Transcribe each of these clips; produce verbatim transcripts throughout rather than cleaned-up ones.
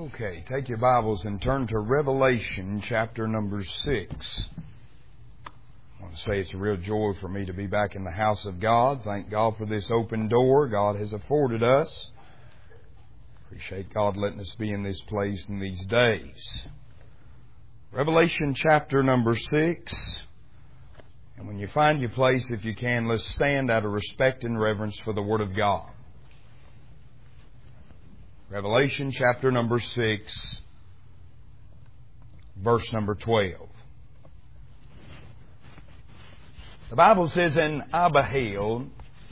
Okay, take your Bibles and turn to Revelation chapter number six. I want to say it's a real joy for me to be back in the house of God. Thank God for this open door God has afforded us. Appreciate God letting us be in this place in these days. Revelation chapter number six. And when you find your place, if you can, let's stand out of respect and reverence for the Word of God. Revelation chapter number six, verse number twelve. The Bible says, "And I beheld,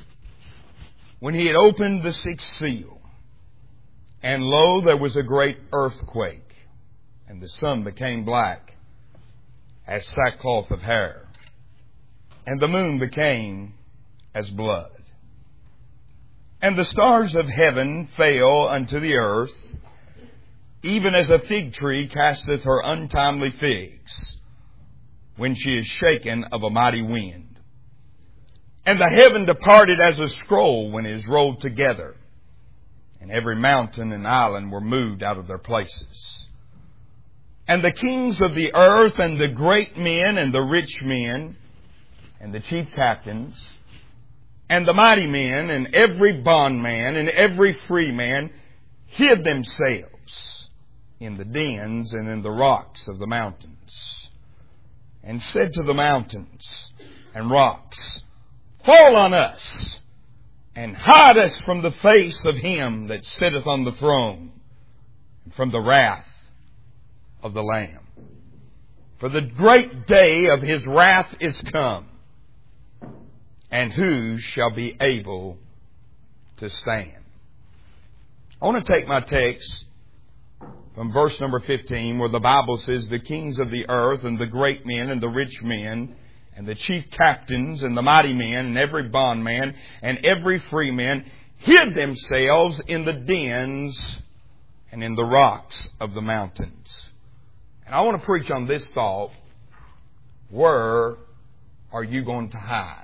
when he had opened the sixth seal, and lo, there was a great earthquake, and the sun became black as sackcloth of hair, and the moon became as blood. And the stars of heaven fell unto the earth, even as a fig tree casteth her untimely figs, when she is shaken of a mighty wind. And the heaven departed as a scroll when it is rolled together, and every mountain and island were moved out of their places. And the kings of the earth, and the great men, and the rich men, and the chief captains, and the mighty men, and every bondman, and every free man, hid themselves in the dens and in the rocks of the mountains, and said to the mountains and rocks, Fall on us, and hide us from the face of him that sitteth on the throne, and from the wrath of the Lamb. For the great day of his wrath is come, and who shall be able to stand?" I want to take my text from verse number fifteen, where the Bible says, "The kings of the earth, and the great men, and the rich men, and the chief captains, and the mighty men, and every bondman, and every free man, hid themselves in the dens and in the rocks of the mountains." And I want to preach on this thought: where are you going to hide?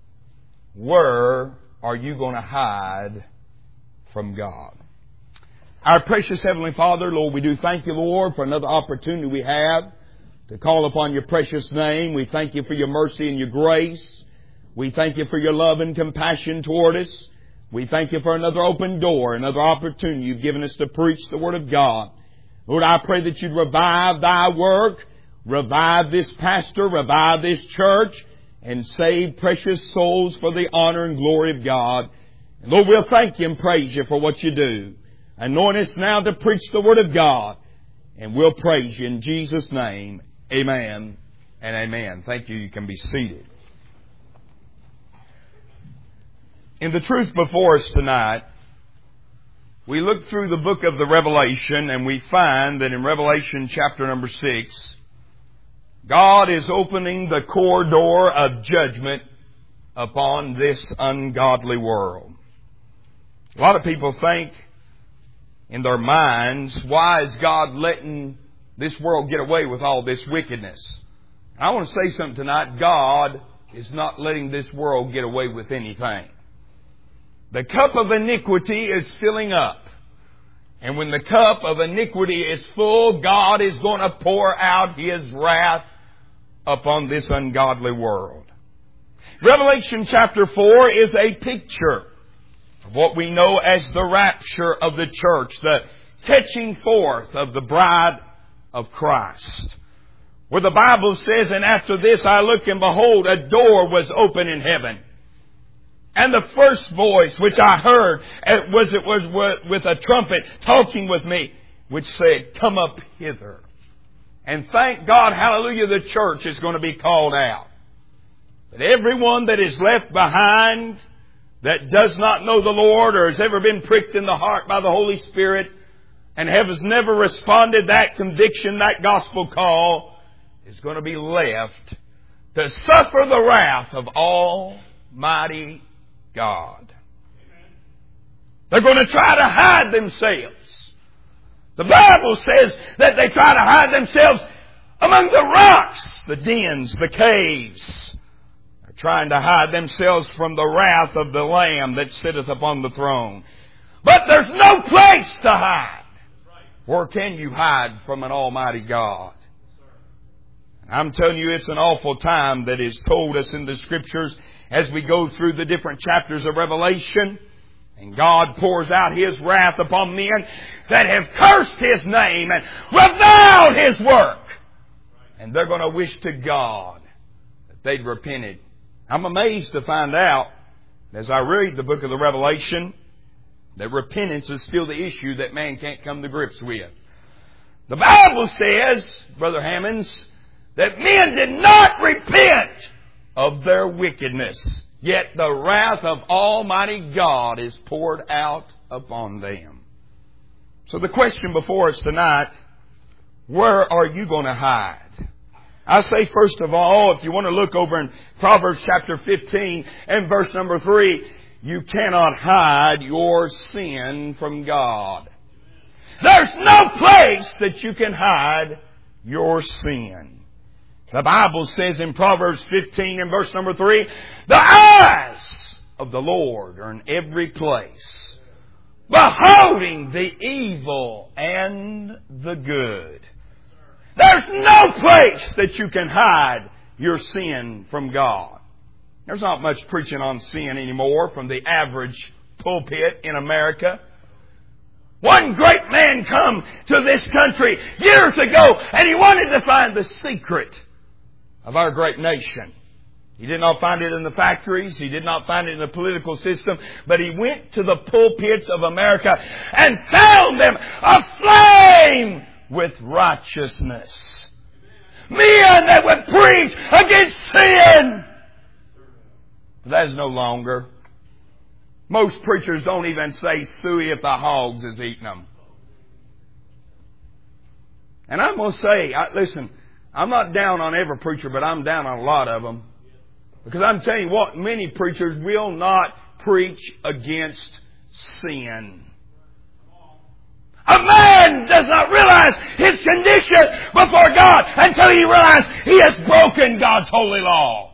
Where are you going to hide from God? Our precious Heavenly Father, Lord, we do thank you, Lord, for another opportunity we have to call upon your precious name. We thank you for your mercy and your grace. We thank you for your love and compassion toward us. We thank you for another open door, another opportunity you've given us to preach the Word of God. Lord, I pray that you'd revive thy work, revive this pastor, revive this church, and save precious souls for the honor and glory of God. And Lord, we'll thank you and praise you for what you do. Anoint us now to preach the Word of God, and we'll praise you in Jesus' name. Amen and amen. Thank you. You can be seated. In the truth before us tonight, we look through the book of the Revelation, and we find that in Revelation chapter number six, God is opening the core door of judgment upon this ungodly world. A lot of people think in their minds, why is God letting this world get away with all this wickedness? I want to say something tonight. God is not letting this world get away with anything. The cup of iniquity is filling up. And when the cup of iniquity is full, God is going to pour out His wrath upon this ungodly world. Revelation chapter four is a picture of what we know as the rapture of the church, the catching forth of the bride of Christ. Where the Bible says, "And after this I looked, and behold, a door was open in heaven. And the first voice which I heard was it was with a trumpet talking with me, which said, Come up hither." And thank God, hallelujah, the church is going to be called out. But everyone that is left behind, that does not know the Lord, or has ever been pricked in the heart by the Holy Spirit, and has never responded that conviction, that gospel call, is going to be left to suffer the wrath of Almighty God. They're going to try to hide themselves. The Bible says that they try to hide themselves among the rocks, the dens, the caves. They're trying to hide themselves from the wrath of the Lamb that sitteth upon the throne. But there's no place to hide. Where can you hide from an almighty God? I'm telling you, it's an awful time that is told us in the Scriptures as we go through the different chapters of Revelation. And God pours out His wrath upon men that have cursed His name and reviled His work. And they're going to wish to God that they'd repented. I'm amazed to find out, as I read the book of the Revelation, that repentance is still the issue that man can't come to grips with. The Bible says, Brother Hammonds, that men did not repent of their wickedness, yet the wrath of Almighty God is poured out upon them. So the question before us tonight, where are you going to hide? I say first of all, if you want to look over in Proverbs chapter fifteen and verse number three, you cannot hide your sin from God. There's no place that you can hide your sin. The Bible says in Proverbs fifteen and verse number three, the eyes of the Lord are in every place, beholding the evil and the good. There's no place that you can hide your sin from God. There's not much preaching on sin anymore from the average pulpit in America. One great man come to this country years ago, and he wanted to find the secret of our great nation. He did not find it in the factories. He did not find it in the political system. But he went to the pulpits of America and found them aflame with righteousness. Men that would preach against sin. But that is no longer. Most preachers don't even say suey if the hogs is eating them. And I'm going to say, I, listen, I'm not down on every preacher, but I'm down on a lot of them. Because I'm telling you what, many preachers will not preach against sin. A man does not realize his condition before God until he realizes he has broken God's holy law.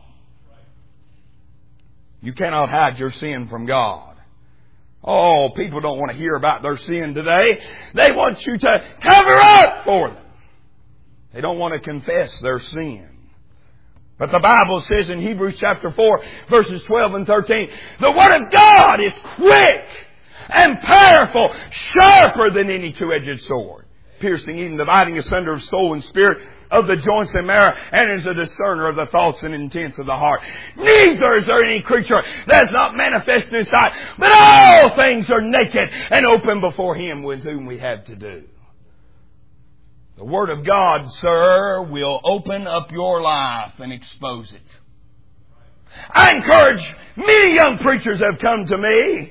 You cannot hide your sin from God. Oh, people don't want to hear about their sin today. They want you to cover up for them. They don't want to confess their sin. But the Bible says in Hebrews chapter four, verses twelve and thirteen, the Word of God is quick and powerful, sharper than any two-edged sword, piercing even dividing asunder of soul and spirit, of the joints and marrow, and is a discerner of the thoughts and intents of the heart. Neither is there any creature that is not manifest in His sight, but all things are naked and open before Him with whom we have to do. The Word of God, sir, will open up your life and expose it. I encourage many young preachers have come to me.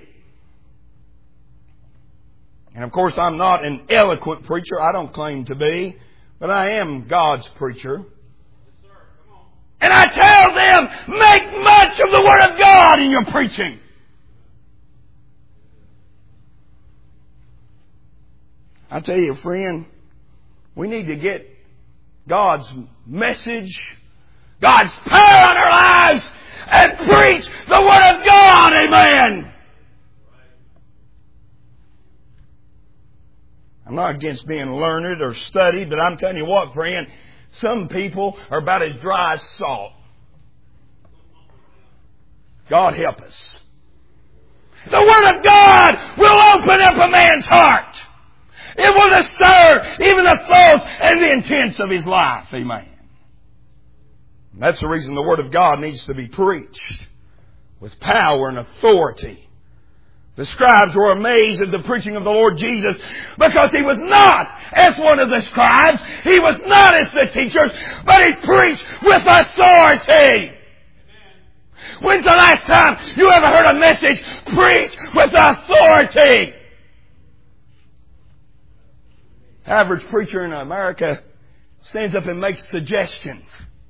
And of course, I'm not an eloquent preacher. I don't claim to be. But I am God's preacher. Yes, sir. Come on. And I tell them, make much of the Word of God in your preaching. I tell you, friend, we need to get God's message, God's power on our lives, and preach the Word of God. Amen. I'm not against being learned or studied, but I'm telling you what, friend, some people are about as dry as salt. God help us. The Word of God will open up a man's heart. It will disturb even the thoughts and the intents of his life. Amen. That's the reason the Word of God needs to be preached with power and authority. The scribes were amazed at the preaching of the Lord Jesus because He was not as one of the scribes. He was not as the teachers, but He preached with authority. When's the last time you ever heard a message preached with authority? Average preacher in America stands up and makes suggestions.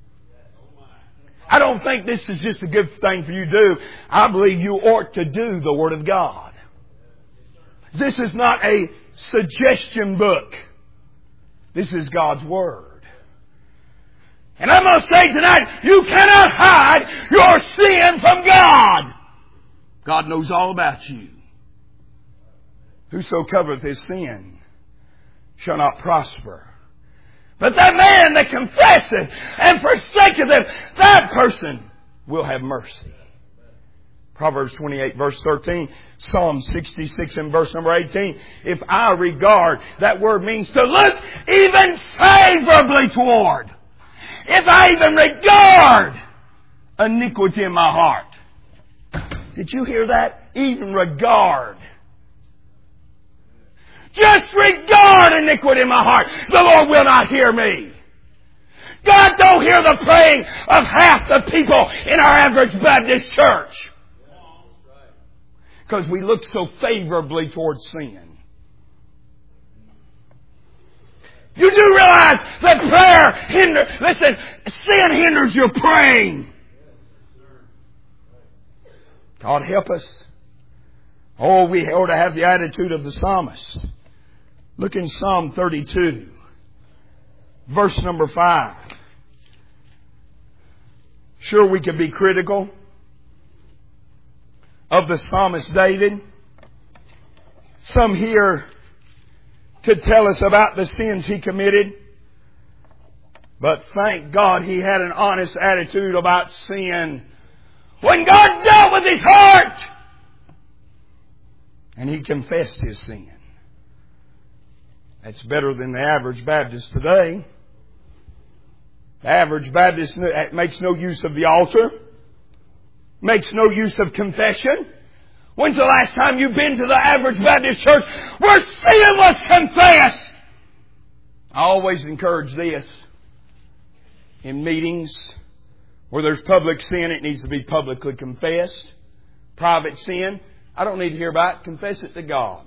I don't think this is just a good thing for you to do. I believe you ought to do the Word of God. This is not a suggestion book. This is God's Word. And I'm going to say tonight, you cannot hide your sin from God. God knows all about you. Whoso covereth his sin shall not prosper. But that man that confesseth and forsaketh them, that person will have mercy. Proverbs twenty-eight verse thirteen, Psalm sixty-six and verse number eighteen. If I regard, that word means to look even favorably toward. If I even regard iniquity in my heart. Did you hear that? Even regard. Just regard iniquity in my heart. The Lord will not hear me. God don't hear the praying of half the people in our average Baptist church. Because we look so favorably towards sin. You do realize that prayer hinders, listen, sin hinders your praying. God help us. Oh, we ought to have the attitude of the psalmist. Look in Psalm thirty-two, verse number five. Sure, we could be critical of the psalmist David. Some here could tell us about the sins he committed. But thank God he had an honest attitude about sin when God dealt with his heart. And he confessed his sin. That's better than the average Baptist today. The average Baptist makes no use of the altar. Makes no use of confession. When's the last time you've been to the average Baptist church where sin was confessed? I always encourage this. In meetings where there's public sin, it needs to be publicly confessed. Private sin, I don't need to hear about it. Confess it to God.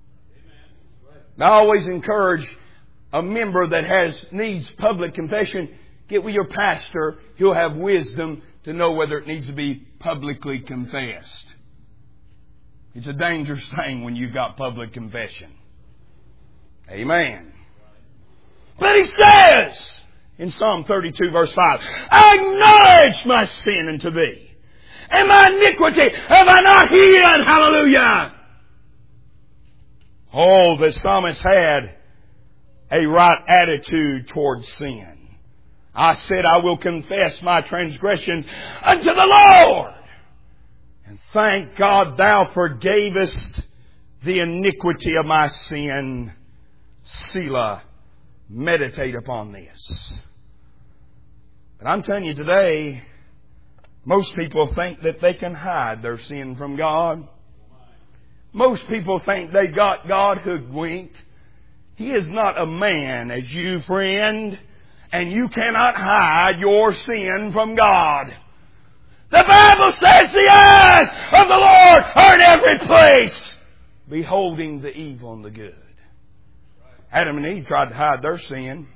I always encourage a member that has needs public confession, get with your pastor. He'll have wisdom to know whether it needs to be publicly confessed. It's a dangerous thing when you've got public confession. Amen. But he says in Psalm thirty-two verse five, I acknowledge my sin unto thee, and my iniquity have I not hid. Hallelujah. Oh, the psalmist had a right attitude towards sin. I said, I will confess my transgressions unto the Lord. And thank God thou forgavest the iniquity of my sin. Selah, meditate upon this. But I'm telling you today, most people think that they can hide their sin from God. Most people think they got God hoodwinked. He is not a man as you, friend. And you cannot hide your sin from God. The Bible says the eyes of the Lord are in every place, beholding the evil and the good. Adam and Eve tried to hide their sin.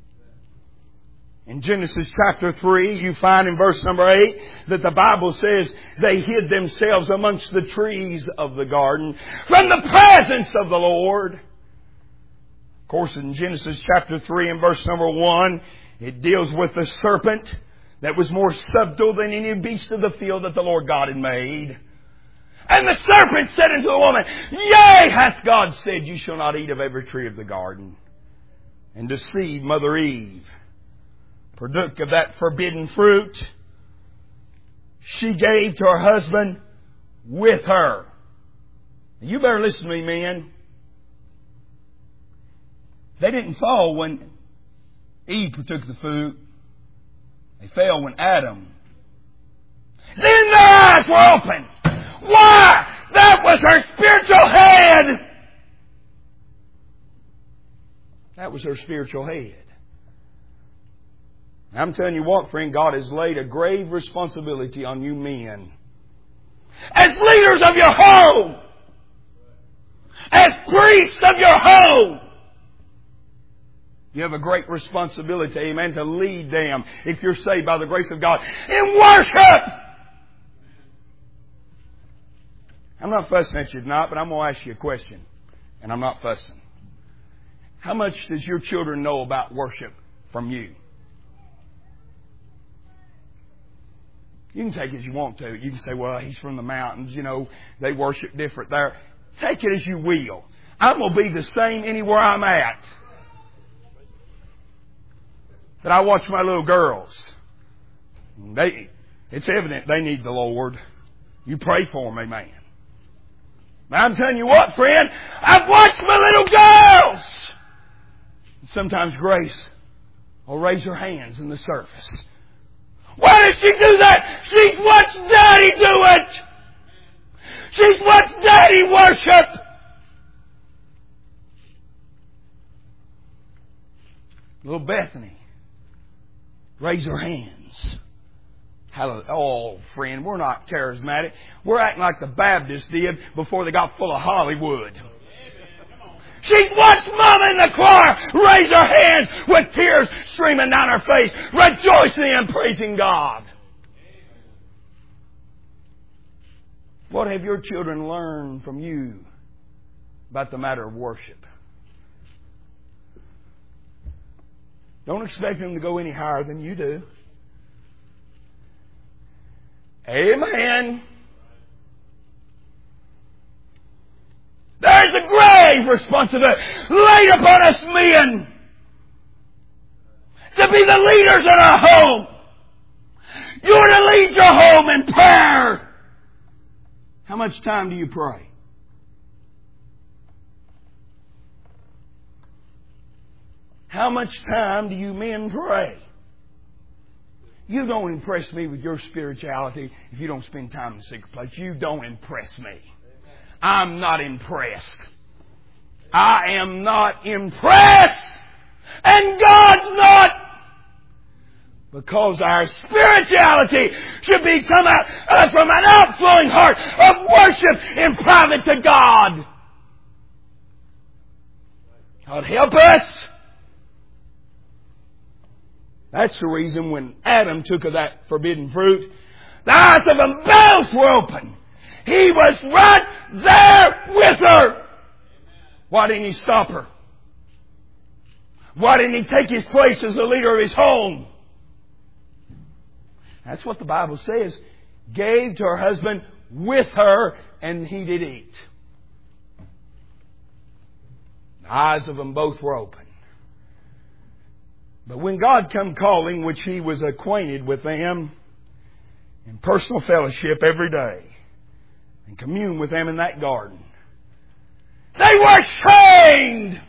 In Genesis chapter three, you find in verse number eight that the Bible says they hid themselves amongst the trees of the garden from the presence of the Lord. Of course, in Genesis chapter three and verse number one, it deals with the serpent that was more subtle than any beast of the field that the Lord God had made. And the serpent said unto the woman, Yea, hath God said, you shall not eat of every tree of the garden. And deceived Mother Eve, partook of that forbidden fruit. She gave to her husband with her. You better listen to me, men. They didn't fall when Eve partook the fruit. They fell when Adam. Then their eyes were opened. Why? That was her spiritual head. That was her spiritual head. I'm telling you what, friend, God has laid a grave responsibility on you men. As leaders of your home. As priests of your home. You have a great responsibility, amen, to lead them, if you're saved by the grace of God, in worship. I'm not fussing at you tonight, but I'm going to ask you a question. And I'm not fussing. How much does your children know about worship from you? You can take it as you want to. You can say, well, he's from the mountains, you know, they worship different there. Take it as you will. I'm going to be the same anywhere I'm at. But I watch my little girls. They, it's evident they need the Lord. You pray for them, amen. But I'm telling you what, friend, I've watched my little girls. Sometimes Grace will raise her hands in the service. Why does she do that? She's watched Daddy do it. She's watched Daddy worship. Little Bethany, raise her hands. Hallelujah. Oh, friend, we're not charismatic. We're acting like the Baptists did before they got full of Hollywood. She's watched Mama in the choir raise her hands with tears streaming down her face, rejoicing and praising God. What have your children learned from you about the matter of worship? Don't expect them to go any higher than you do. Amen. There's a grave responsibility laid upon us men to be the leaders in our home. You're to lead your home in prayer. How much time do you pray? How much time do you men pray? You don't impress me with your spirituality if you don't spend time in the secret place. You don't impress me. I'm not impressed. I am not impressed. And God's not. Because our spirituality should be come out uh, from an outflowing heart of worship in private to God. God help us. That's the reason when Adam took of that forbidden fruit, the eyes of them both were open. He was right there with her. Why didn't he stop her? Why didn't he take his place as the leader of his home? That's what the Bible says. Gave to her husband with her, and he did eat. The eyes of them both were open. But when God come calling, which He was acquainted with them in personal fellowship every day, and commune with them in that garden, they were ashamed.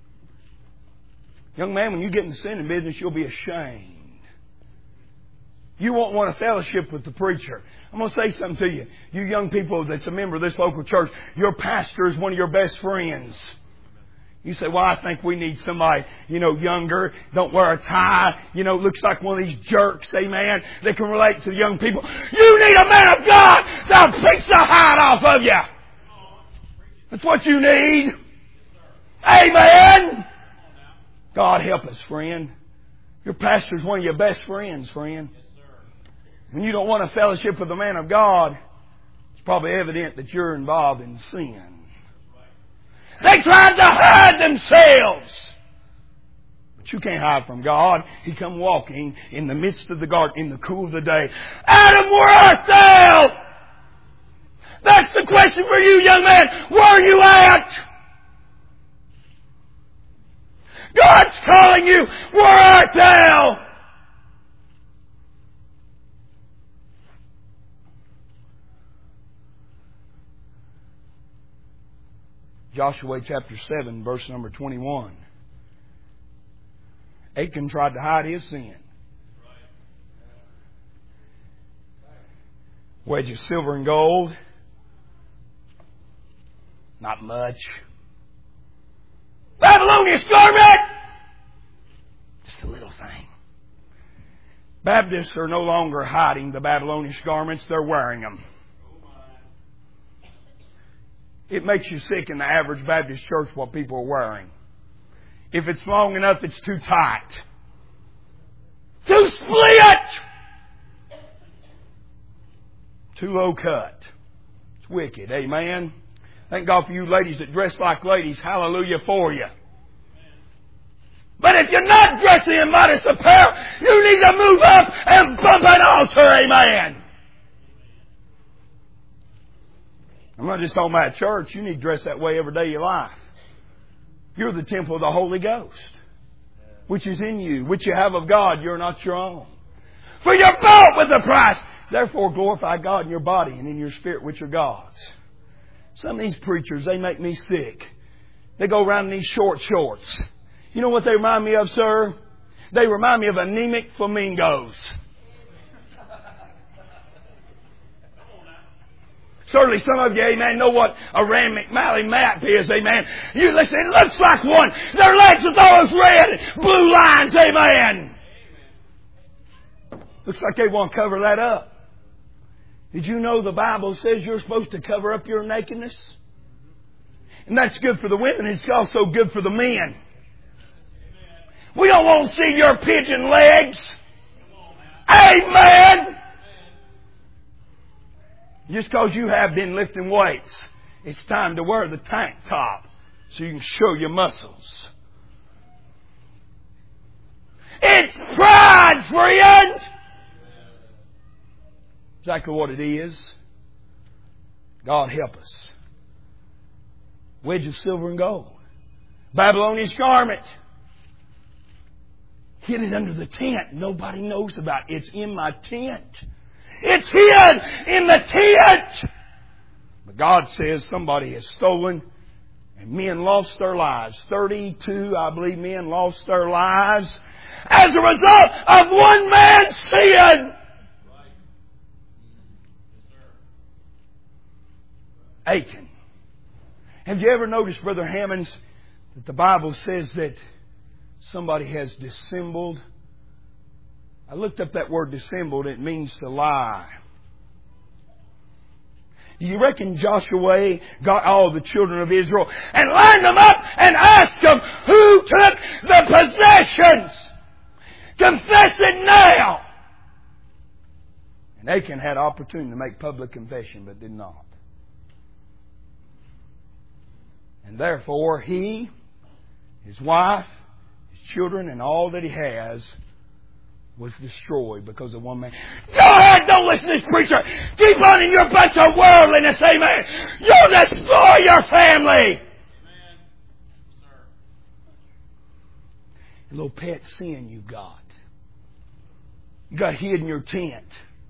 Young man, when you get in the sinning business, you'll be ashamed. You won't want to fellowship with the preacher. I'm going to say something to you. You young people that's a member of this local church, your pastor is one of your best friends. You say, well, I think we need somebody, you know, younger, don't wear a tie, you know, looks like one of these jerks, amen, that can relate to the young people. You need a man of God that'll preach the hide off of you. That's what you need. Amen. God help us, friend. Your pastor's one of your best friends, friend. When you don't want to fellowship with the man of God, it's probably evident that you're involved in sin. They tried to hide themselves. But you can't hide from God. He come walking in the midst of the garden in the cool of the day. Adam, where art thou? That's the question for you, young man. Where are you at? God's calling you. Where art thou? Joshua chapter seven, verse number twenty-one. Achan tried to hide his sin. Wedge of silver and gold. Not much. Babylonian garment. Just a little thing. Baptists are no longer hiding the Babylonian garments. They're wearing them. It makes you sick in the average Baptist church what people are wearing. If it's long enough, it's too tight. Too split! Too low cut. It's wicked. Amen. Thank God for you ladies that dress like ladies. Hallelujah for you. But if you're not dressing in modest apparel, you need to move up and bump an altar. Amen. I'm not just talking about church. You need to dress that way every day of your life. You're the temple of the Holy Ghost, which is in you, which you have of God. You're not your own. For you're bought with a price. Therefore glorify God in your body and in your spirit, which are God's. Some of these preachers, they make me sick. They go around in these short shorts. You know what they remind me of, sir? They remind me of anemic flamingos. Certainly some of you, amen, know what a Rand McMalley map is, amen. You listen, it looks like one. Their legs with all those red and blue lines, amen. Looks like they want to cover that up. Did you know the Bible says you're supposed to cover up your nakedness? And that's good for the women. It's also good for the men. We don't want to see your pigeon legs. Amen. Just because you have been lifting weights, it's time to wear the tank top so you can show your muscles. It's pride, friend. Exactly what it is. God help us. Wedge of silver and gold. Babylonian garment. Hid it under the tent. Nobody knows about it. It's in my tent. It's hid in the tent. But God says somebody has stolen and men lost their lives. thirty-two, I believe, men lost their lives as a result of one man's sin. Achan. Have you ever noticed, Brother Hammonds, that the Bible says that somebody has dissembled? I looked up that word dissembled. It means to lie. Do you reckon Joshua got all the children of Israel and lined them up and asked them who took the possessions? Confess it now. And Achan had opportunity to make public confession but did not. And therefore he, his wife, his children, and all that he has was destroyed because of one man. Go ahead, don't listen to this preacher. Keep on in your bunch of worldliness, amen. You'll destroy your family. Amen. Sir. A little pet sin you got. You got hid in your tent.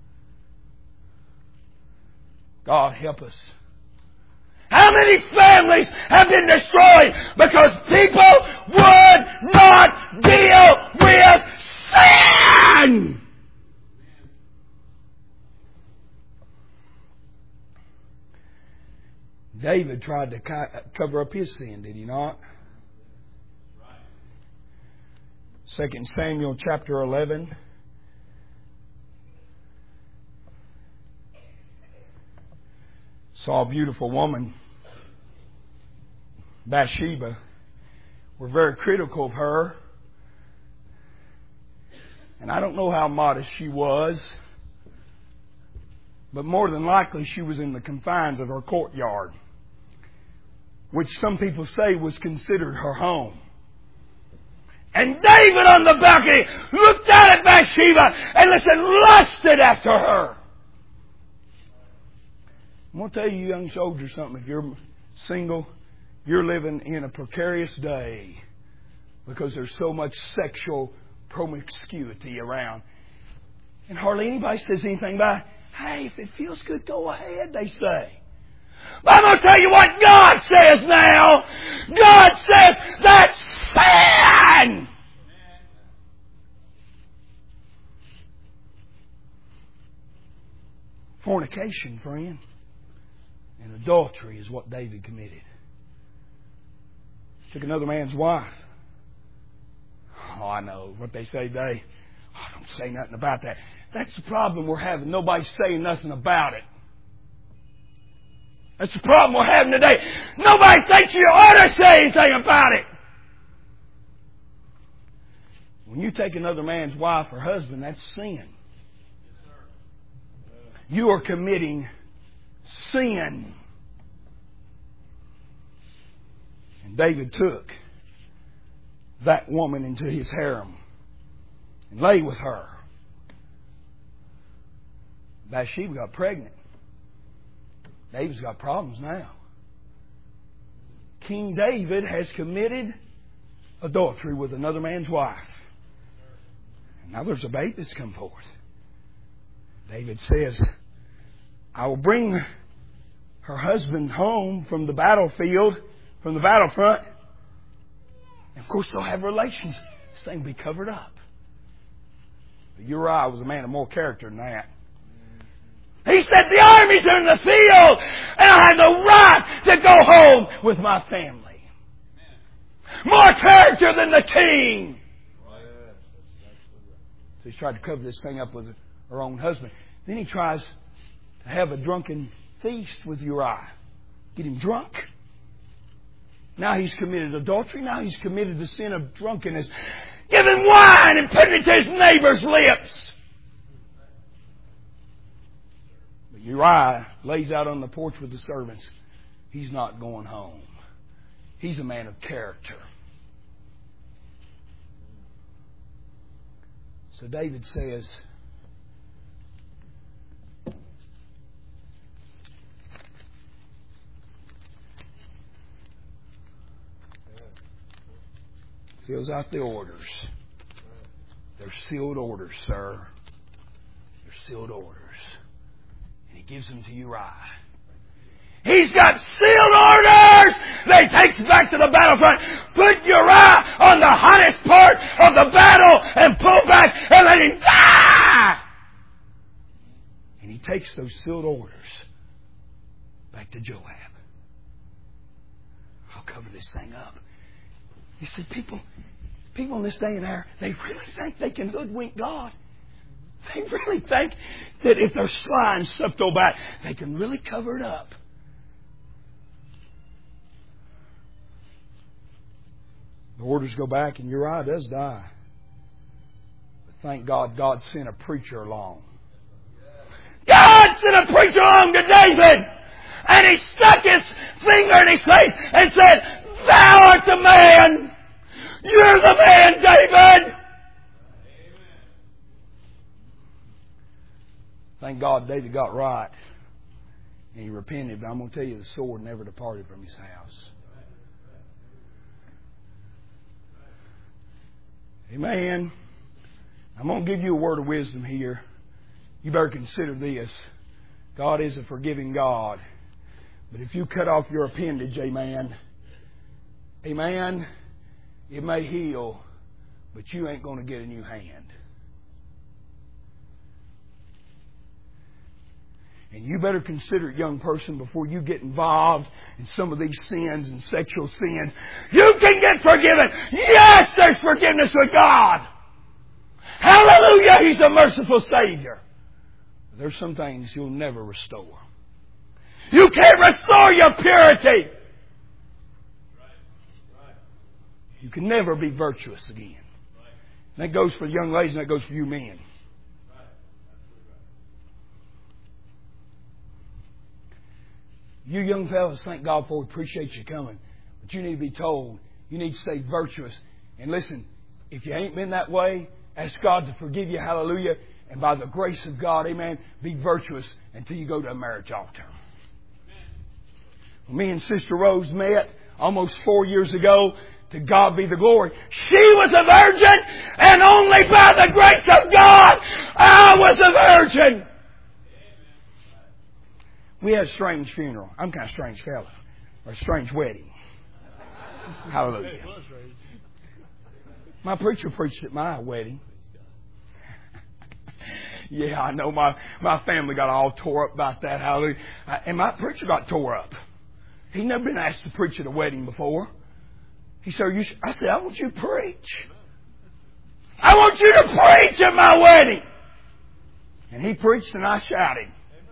God help us. How many families have been destroyed because people would not deal with sin? David tried to cover up his sin, did he not? Second Samuel chapter eleven. Saw a beautiful woman, Bathsheba. We're very critical of her. And I don't know how modest she was, but more than likely she was in the confines of her courtyard, which some people say was considered her home. And David on the balcony looked out at Bathsheba and listen, lusted after her. I'm going to tell you, young soldiers, something. If you're single, you're living in a precarious day because there's so much sexual promiscuity around. And hardly anybody says anything about it. Hey, if it feels good, go ahead, they say. But I'm going to tell you what God says now. God says that's sin. Fornication, friend. And adultery is what David committed. Took another man's wife. Oh, I know what they say today. Oh, don't say nothing about that. That's the problem we're having. Nobody's saying nothing about it. That's the problem we're having today. Nobody thinks you ought to say anything about it. When you take another man's wife or husband, that's sin. You are committing sin. And David took that woman into his harem and lay with her. Bathsheba got pregnant. David's got problems now. King David has committed adultery with another man's wife. And now there's a babe that's come forth. David says, I will bring her husband home from the battlefield, from the battlefront. And of course they'll have relations. This thing will be covered up. But Uriah was a man of more character than that. He said, the armies are in the field, and I have the right to go home with my family. More character than the king. So he's tried to cover this thing up with her own husband. Then he tries to have a drunken feast with Uriah. Get him drunk. Now he's committed adultery. Now he's committed the sin of drunkenness. Give him wine and put it to his neighbor's lips. But Uriah lays out on the porch with the servants. He's not going home. He's a man of character. So David says, fills out the orders. They're sealed orders, sir. They're sealed orders. And he gives them to Uriah. He's got sealed orders that he takes back to the battlefront. Put Uriah on the hottest part of the battle and pull back and let him die. And he takes those sealed orders back to Joab. I'll cover this thing up. You see, people, people in this day and hour, they really think they can hoodwink God. They really think that if they're sly and subtle about it, they can really cover it up. The orders go back and Uriah does die. But thank God, God sent a preacher along. God sent a preacher along to David. And he stuck his finger in his face and said, Thou art the man! You're the man, David! Thank God David got right. And he repented. But I'm going to tell you, the sword never departed from his house. Amen. I'm going to give you a word of wisdom here. You better consider this. God is a forgiving God. But if you cut off your appendage, amen, amen, it may heal, but you ain't going to get a new hand. And you better consider it, young person, before you get involved in some of these sins and sexual sins. You can get forgiven. Yes, there's forgiveness with God. Hallelujah, He's a merciful Savior. But there's some things He'll never restore. You can't restore your purity. You can never be virtuous again. That goes for young ladies and that goes for you men. You young fellas, thank God for it. Appreciate you coming. But you need to be told. You need to stay virtuous. And listen, if you ain't been that way, ask God to forgive you. Hallelujah. And by the grace of God, amen, be virtuous until you go to a marriage altar. When me and Sister Rose met almost four years ago, to God be the glory. She was a virgin, and only by the grace of God, I was a virgin. We had a strange funeral. I'm kind of a strange fella. Or a strange wedding. Hallelujah. My preacher preached at my wedding. Yeah, I know my, my family got all tore up about that. Hallelujah. And my preacher got tore up. He'd never been asked to preach at a wedding before. He said, you I said, I want you to preach. I want you to preach at my wedding. And he preached and I shouted.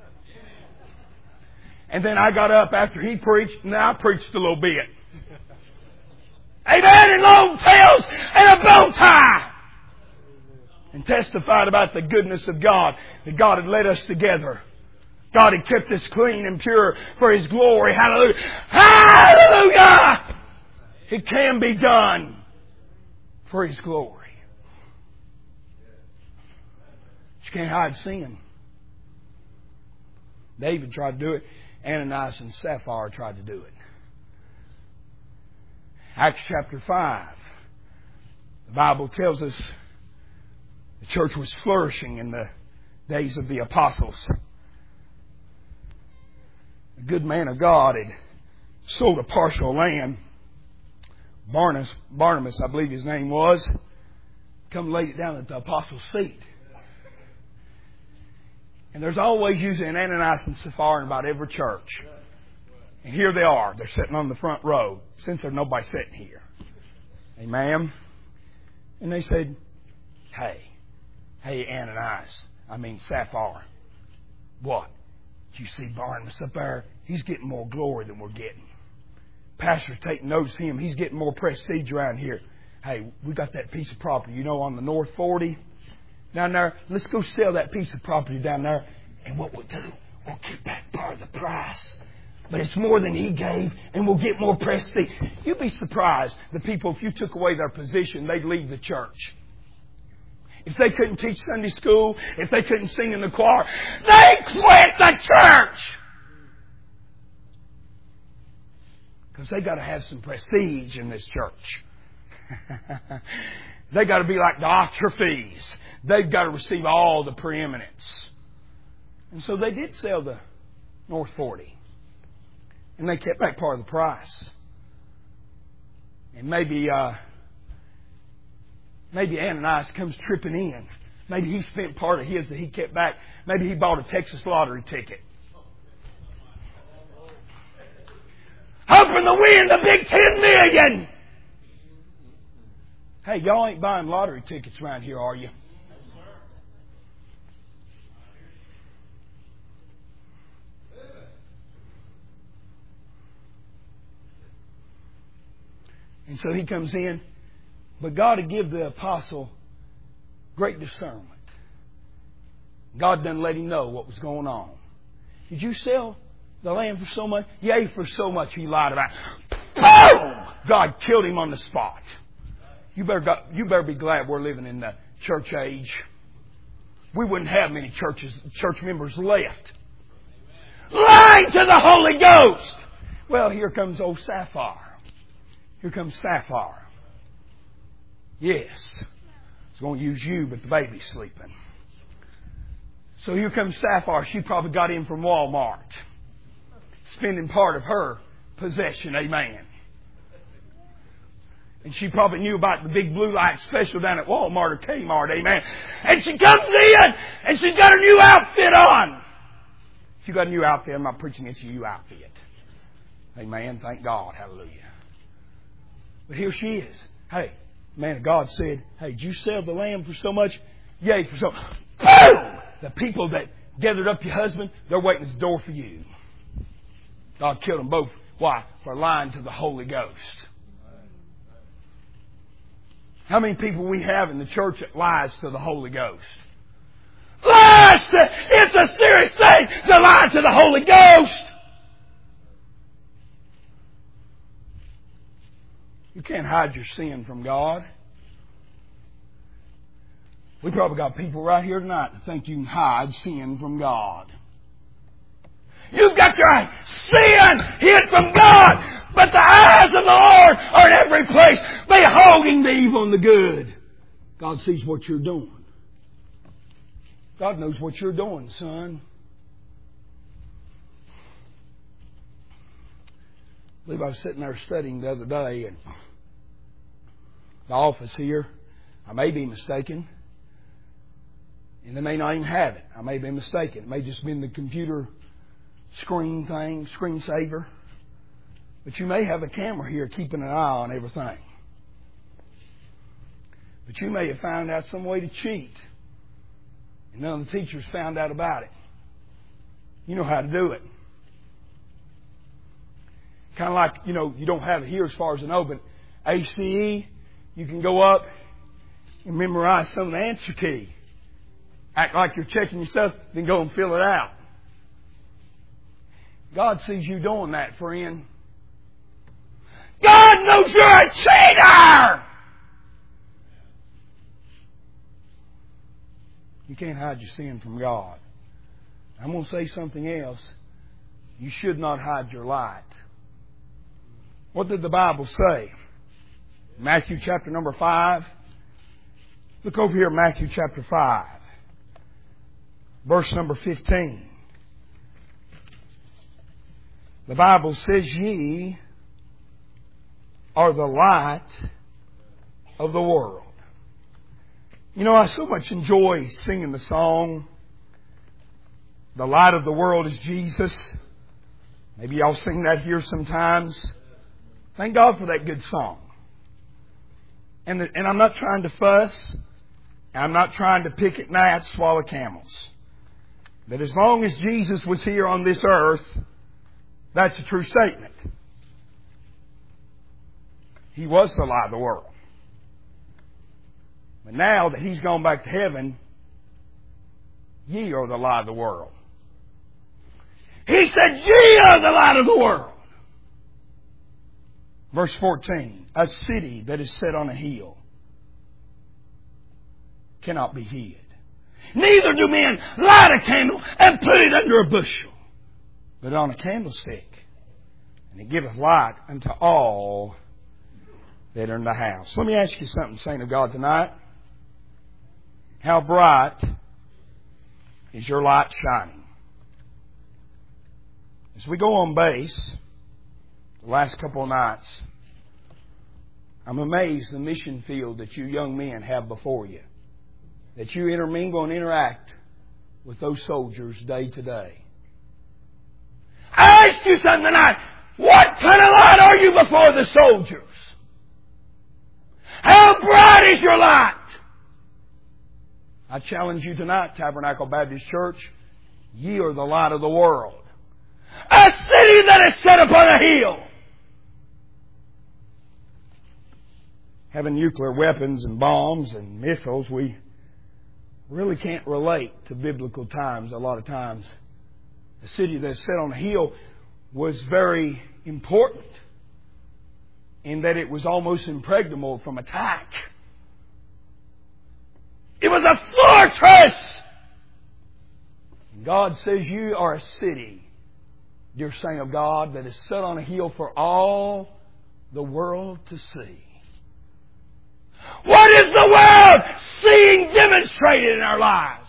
And then I got up after he preached and I preached a little bit. Amen. And long tails and a bow tie. And testified about the goodness of God. That God had led us together. God had kept us clean and pure for His glory. Hallelujah. Hallelujah. It can be done for His glory. You can't hide sin. David tried to do it. Ananias and Sapphira tried to do it. Acts chapter five. The Bible tells us the church was flourishing in the days of the apostles. A good man of God had sold a parcel of land. Barnabas, Barnabas, I believe his name was, come laid it down at the apostles' feet. And there's always usually an Ananias and Sapphira in about every church. And here they are. They're sitting on the front row, since there's nobody sitting here. Amen. And they said, hey, hey, Ananias, I mean Sapphira, what? Did you see Barnabas up there? He's getting more glory than we're getting. Pastor's taking notice of him. He's getting more prestige around here. Hey, we got that piece of property, you know, on the North forty. Down there, let's go sell that piece of property down there. And what we'll do, we'll keep back part of the price. But it's more than he gave, and we'll get more prestige. You'd be surprised, the people, if you took away their position, they'd leave the church. If they couldn't teach Sunday school, if they couldn't sing in the choir, they quit the church! Because they got to have some prestige in this church. They got to be like Diotrephes. They've got to receive all the preeminence. And so they did sell the North forty. And they kept back part of the price. And maybe uh, maybe Ananias comes tripping in. Maybe he spent part of his that he kept back. Maybe he bought a Texas lottery ticket. Hoping to win the big ten million. Hey, y'all ain't buying lottery tickets around here, are you? And so he comes in. But God had given the apostle great discernment. God didn't let him know what was going on. Did you sell the land for so much? Yea, for so much he lied about. Boom! God killed him on the spot. You better, go, you better be glad we're living in the church age. We wouldn't have many churches, church members left. Lying to the Holy Ghost! Well, here comes old Sapphira. Here comes Sapphira. Yes. It's going to use you, but the baby's sleeping. So here comes Sapphira. She probably got in from Walmart. Spending part of her possession. Amen. And she probably knew about the big blue light special down at Walmart or Kmart. Amen. And she comes in and she's got her new outfit on. If you got a new outfit, I'm not preaching it's a new outfit. Amen. Thank God. Hallelujah. But here she is. Hey, man of God said, hey, did you sell the land for so much? Yea, for so. Boom! The people that gathered up your husband, they're waiting at the door for you. God killed them both. Why? For lying to the Holy Ghost. How many people we have in the church that lies to the Holy Ghost? Lies to, it's a serious thing to lie to the Holy Ghost. You can't hide your sin from God. We probably got people right here tonight that think you can hide sin from God. You've got your sin hid from God, but the eyes of the Lord are in every place, beholding the evil and the good. God sees what you're doing. God knows what you're doing, son. I believe I was sitting there studying the other day, and the office here, I may be mistaken, and they may not even have it. I may be mistaken. It may just be in the computer screen thing, screensaver. But you may have a camera here keeping an eye on everything. But you may have found out some way to cheat, and none of the teachers found out about it. You know how to do it. Kind of like, you know, you don't have it here as far as I know, but A C E, you can go up and memorize some of the answer key. Act like you're checking yourself, then go and fill it out. God sees you doing that, friend. God knows you're a cheater! You can't hide your sin from God. I'm going to say something else. You should not hide your light. What did the Bible say? Matthew chapter number five. Look over here, Matthew chapter five. Verse number fifteen. The Bible says, ye are the light of the world. You know, I so much enjoy singing the song, the light of the world is Jesus. Maybe y'all sing that here sometimes. Thank God for that good song. And, the, and I'm not trying to fuss. I'm not trying to pick at gnats, swallow camels. But as long as Jesus was here on this earth, that's a true statement. He was the light of the world. But now that He's gone back to heaven, ye are the light of the world. He said, ye are the light of the world. Verse fourteen, a city that is set on a hill cannot be hid. Neither do men light a candle and put it under a bushel, but on a candlestick, and it giveth light unto all that are in the house. Let me ask you something, saint of God, tonight. How bright is your light shining? As we go on base, the last couple of nights, I'm amazed the mission field that you young men have before you. That you intermingle and interact with those soldiers day to day. I ask you something tonight. What kind of light are you before the soldiers? How bright is your light? I challenge you tonight, Tabernacle Baptist Church. Ye are the light of the world. A city that is set upon a hill. Having nuclear weapons and bombs and missiles, we really can't relate to biblical times a lot of times. The city that's set on a hill was very important in that it was almost impregnable from attack. It was a fortress. And God says you are a city, dear saint of God, that is set on a hill for all the world to see. What is the world seeing demonstrated in our lives?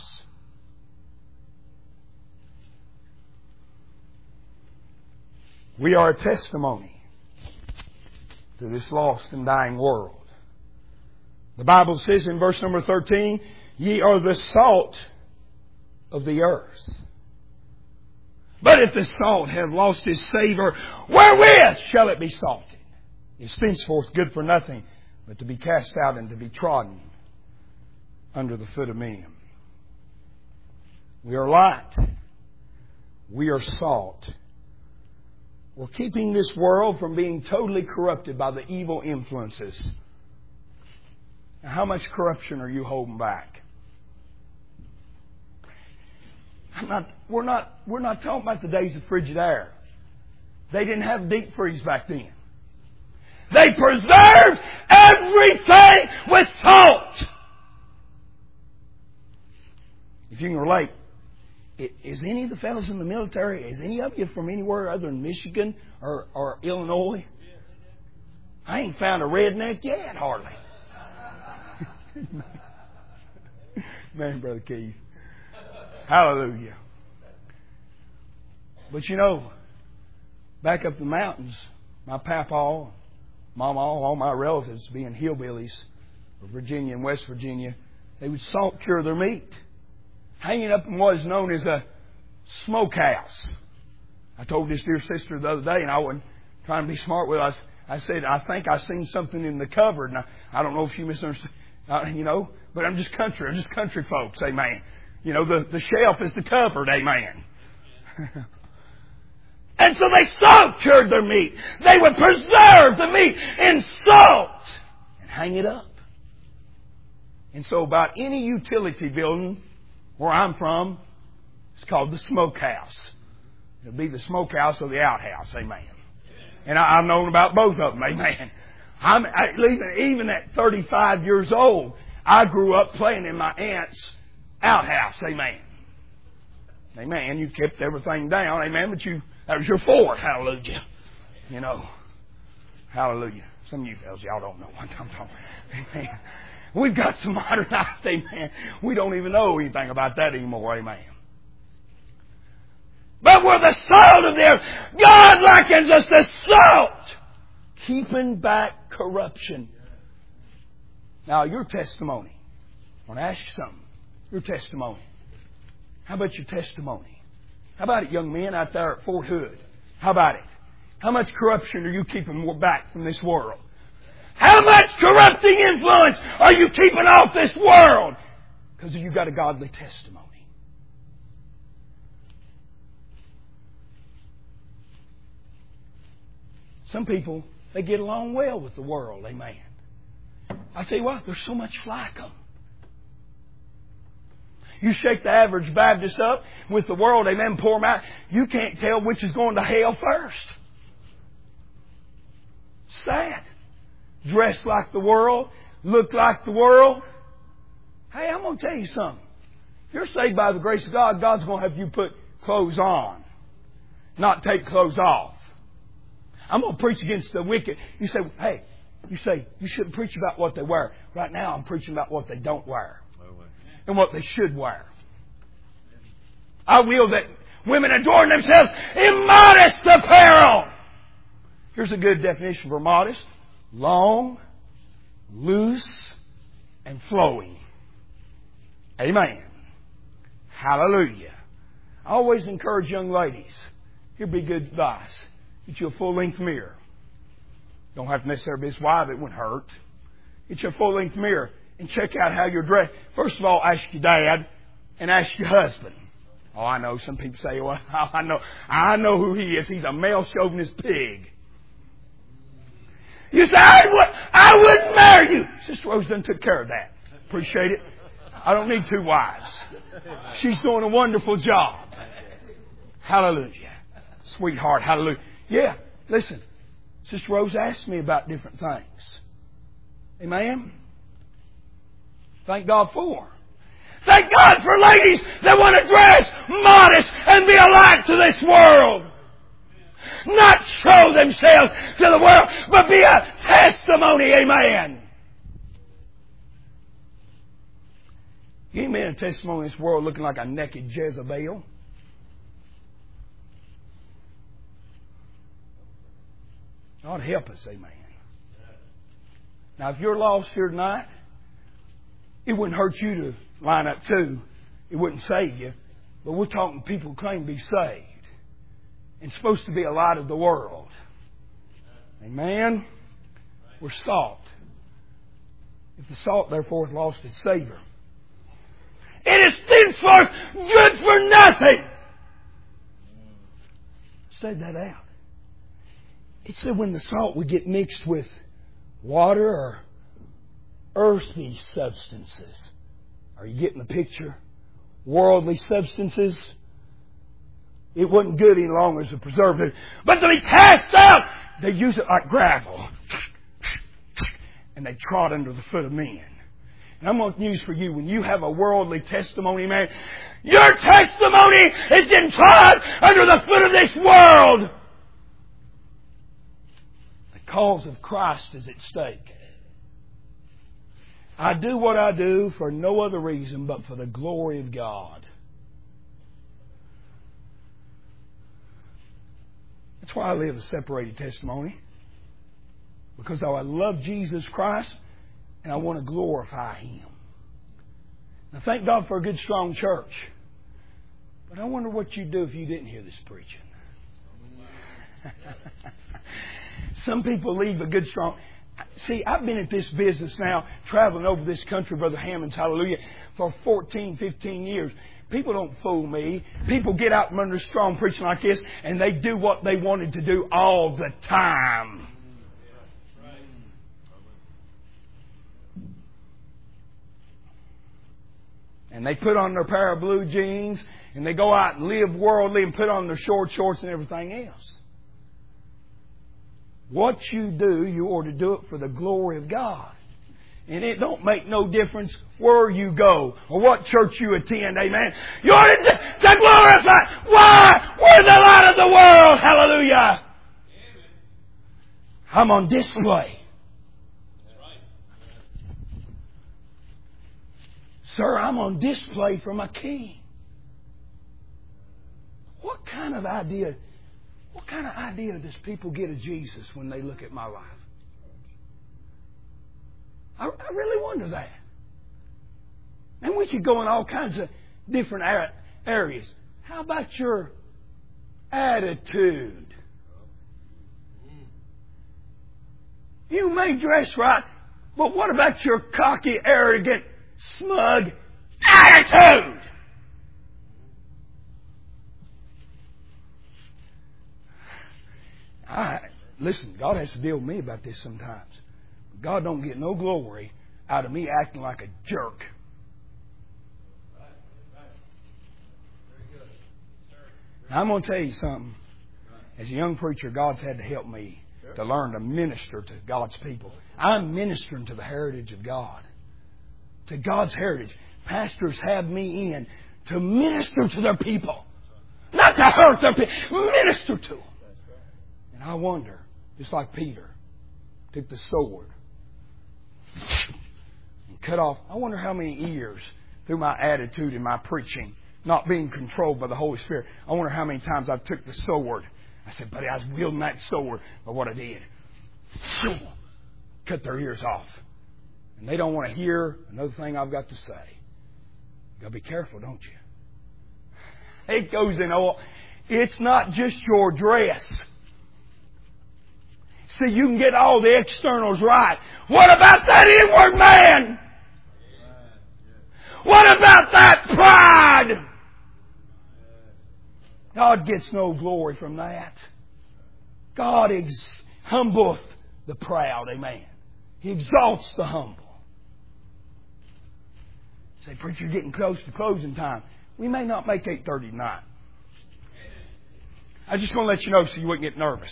We are a testimony to this lost and dying world. The Bible says in verse number thirteen, ye are the salt of the earth. But if the salt have lost its savour, wherewith shall it be salted? It's thenceforth good for nothing, but to be cast out and to be trodden under the foot of men. We are light. We are salt. We're keeping this world from being totally corrupted by the evil influences. Now, how much corruption are you holding back? I'm not, we're not, we're not talking about the days of Frigidaire. They didn't have deep freeze back then. They preserved everything with salt. If you can relate, is any of the fellows in the military, is any of you from anywhere other than Michigan or, or Illinois? I ain't found a redneck yet, hardly. Man, Brother Keith. Hallelujah. But you know, back up the mountains, my papa, mama, all my relatives being hillbillies of Virginia and West Virginia, they would salt cure their meat, hanging up in what is known as a smokehouse. I told this dear sister the other day, and I wasn't trying to be smart with it. I, I said, I think I seen something in the cupboard, and I, I don't know if she misunderstood, uh, you know, but I'm just country. I'm just country folks, amen. You know, the, the shelf is the cupboard, amen. And so they salt cured their meat. They would preserve the meat in salt and hang it up. And so about any utility building where I'm from, it's called the smokehouse. It'll be the smokehouse or the outhouse, amen. And I, I've known about both of them, amen. I'm I, even, even at thirty-five years old, I grew up playing in my aunt's outhouse, amen. Amen. You kept everything down, amen, but you that was your fort, hallelujah. You know, hallelujah. Some of you fellas, y'all don't know what I'm talking. Amen. We've got some modernized, amen. We don't even know anything about that anymore, amen. But we're the salt of the earth. God likens us to salt, keeping back corruption. Now, your testimony. I want to ask you something. Your testimony. How about your testimony? How about it, young men out there at Fort Hood? How about it? How much corruption are you keeping back from this world? How much corrupting influence are you keeping off this world? Because you've got a godly testimony. Some people, they get along well with the world, amen. I tell you what, there's so much like them. You shake the average Baptist up with the world, amen, pour them out. You can't tell which is going to hell first. Sad. Dress like the world, look like the world. Hey, I'm going to tell you something. If you're saved by the grace of God, God's going to have you put clothes on, not take clothes off. I'm going to preach against the wicked. You say, hey, you say, you shouldn't preach about what they wear. Right now, I'm preaching about what they don't wear and what they should wear. I will that women adorn themselves in modest apparel. Here's a good definition for modest. Long, loose, and flowing. Amen. Hallelujah. I always encourage young ladies. Here'd be good advice. Get you a full-length mirror. Don't have to necessarily be wide, it wouldn't hurt. Get you a full-length mirror and check out how you're dressed. First of all, ask your dad and ask your husband. Oh, I know. Some people say, well, I know, I know who he is. He's a male chauvinist pig. You say, I, would, I wouldn't marry you. Sister Rose done took care of that. Appreciate it. I don't need two wives. She's doing a wonderful job. Hallelujah. Sweetheart, hallelujah. Yeah, listen. Sister Rose asked me about different things. Amen? Thank God for her. Thank God for ladies that want to dress modest and be a light to this world. Not show themselves to the world, but be a testimony. Amen. You ain't been a testimony in this world looking like a naked Jezebel. God help us, amen. Now, if you're lost here tonight, it wouldn't hurt you to line up too. It wouldn't save you. But we're talking people who claim to be saved and supposed to be a light of the world. Amen? We're salt. If the salt, therefore, has lost its savor, it is thenceforth good for nothing. Say that out. It said when the salt would get mixed with water or earthly substances. Are you getting the picture? Worldly substances. It wasn't good any longer as a preservative. But to be cast out, they use it like gravel. And they trod under the foot of men. And I'm going to news for you. When you have a worldly testimony, man, your testimony is getting trod under the foot of this world. The cause of Christ is at stake. I do what I do for no other reason but for the glory of God. That's why I live a separated testimony. Because I love Jesus Christ and I want to glorify Him. Now thank God for a good, strong church. But I wonder what you'd do if you didn't hear this preaching. Some people leave a good, strong... See, I've been at this business now, traveling over this country, Brother Hammond's, hallelujah, for fourteen, fifteen years. People don't fool me. People get out from under strong preaching like this, and they do what they wanted to do all the time. And they put on their pair of blue jeans, and they go out and live worldly and put on their short shorts and everything else. What you do, you ought to do it for the glory of God. And it don't make no difference where you go or what church you attend, amen. You ought to, to glorify. Why? We're the light of the world, hallelujah. I'm on display. Sir, I'm on display for my King. What kind of idea, what kind of idea does people get of Jesus when they look at my life? I, I really wonder that. And we could go in all kinds of different areas. How about your attitude? You may dress right, but what about your cocky, arrogant, smug attitude? I, listen, God has to deal with me about this sometimes. God don't get no glory out of me acting like a jerk. Now, I'm going to tell you something. As a young preacher, God's had to help me to learn to minister to God's people. I'm ministering to the heritage of God. To God's heritage. Pastors have me in to minister to their people. Not to hurt their people. Minister to them. And I wonder, just like Peter took the sword and cut off, I wonder how many ears through my attitude and my preaching, not being controlled by the Holy Spirit, I wonder how many times I took the sword. I said, buddy, I was wielding that sword. But what I did, cut their ears off. And they don't want to hear another thing I've got to say. You've got to be careful, don't you? It goes in all. It's not just your dress. See, you can get all the externals right. What about that inward man? What about that pride? God gets no glory from that. God ex- humbleth the proud, amen. He exalts the humble. Say, preacher, getting close to closing time. We may not make eight thirty tonight. I just want to let you know so you wouldn't get nervous.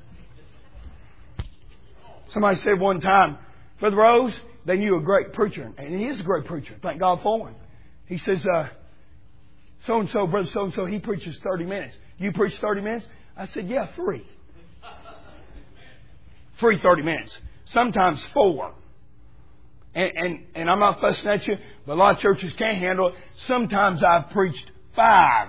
Somebody said one time, Brother Rose, they knew a great preacher, and he is a great preacher. Thank God for him. He says, uh, so-and-so, Brother so-and-so, he preaches thirty minutes. You preach thirty minutes? I said, yeah, free. Free thirty minutes. Sometimes four. And, and, and I'm not fussing at you, but a lot of churches can't handle it. Sometimes I've preached five.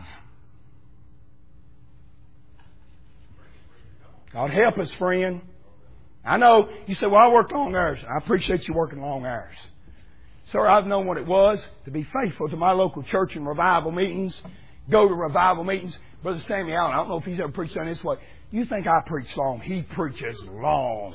God help us, friend. I know you say, well, I work long hours. I appreciate you working long hours. Sir, I've known what it was to be faithful to my local church in revival meetings, go to revival meetings. Brother Sammy Allen, I don't know if he's ever preached on this way. You think I preach long? He preaches long.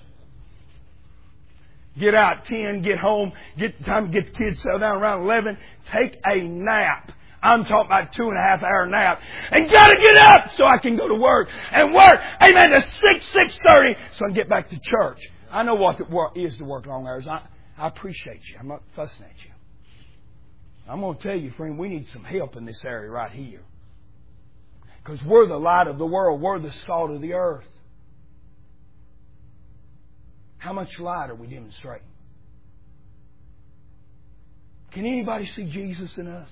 Get out at ten, get home, get time to get the kids settled down around eleven, take a nap. I'm talking about two and a half hour nap. And gotta get up so I can go to work. And work, amen, to six, six thirty so I can get back to church. I know what it is to work long hours. I, I appreciate you. I'm not fussing at you. I'm going to tell you, friend, we need some help in this area right here. Because we're the light of the world. We're the salt of the earth. How much light are we demonstrating? Can anybody see Jesus in us?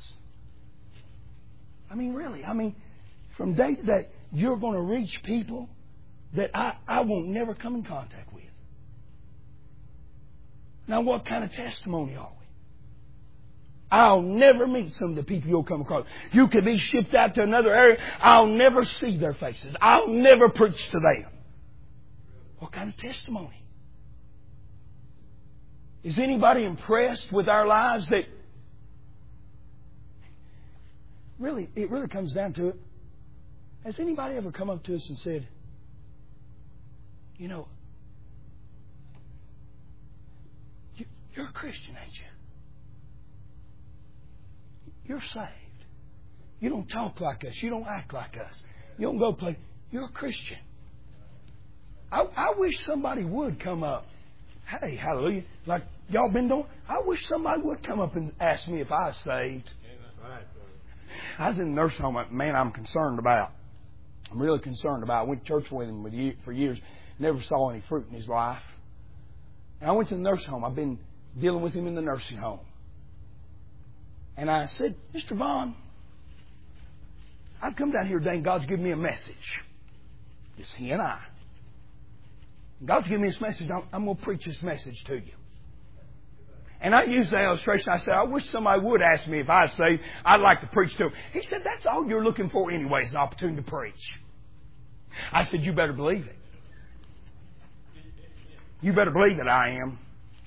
I mean, really. I mean, from day to day, you're going to reach people that I, I won't never come in contact with. Now, what kind of testimony are we? I'll never meet some of the people you'll come across. You could be shipped out to another area. I'll never see their faces. I'll never preach to them. What kind of testimony? Is anybody impressed with our lives that really, it really comes down to it. Has anybody ever come up to us and said, you know, you, you're a Christian, ain't you? You're saved. You don't talk like us. You don't act like us. You don't go play. You're a Christian. I, I wish somebody would come up. Hey, hallelujah. Like y'all been doing. I wish somebody would come up and ask me if I was saved. I was in the nursing home. Man, I'm concerned about. I'm really concerned about. I went to church with him with you, for years. Never saw any fruit in his life. And I went to the nursing home. I've been dealing with him in the nursing home. And I said, Mister Vaughn, I've come down here today and God's given me a message. It's He and I. God's given me this message. I'm, I'm going to preach this message to you. And I used the illustration. I said, I wish somebody would ask me if I was saved. I'd like to preach to them. He said, that's all you're looking for anyway, is an opportunity to preach. I said, you better believe it. You better believe that I am.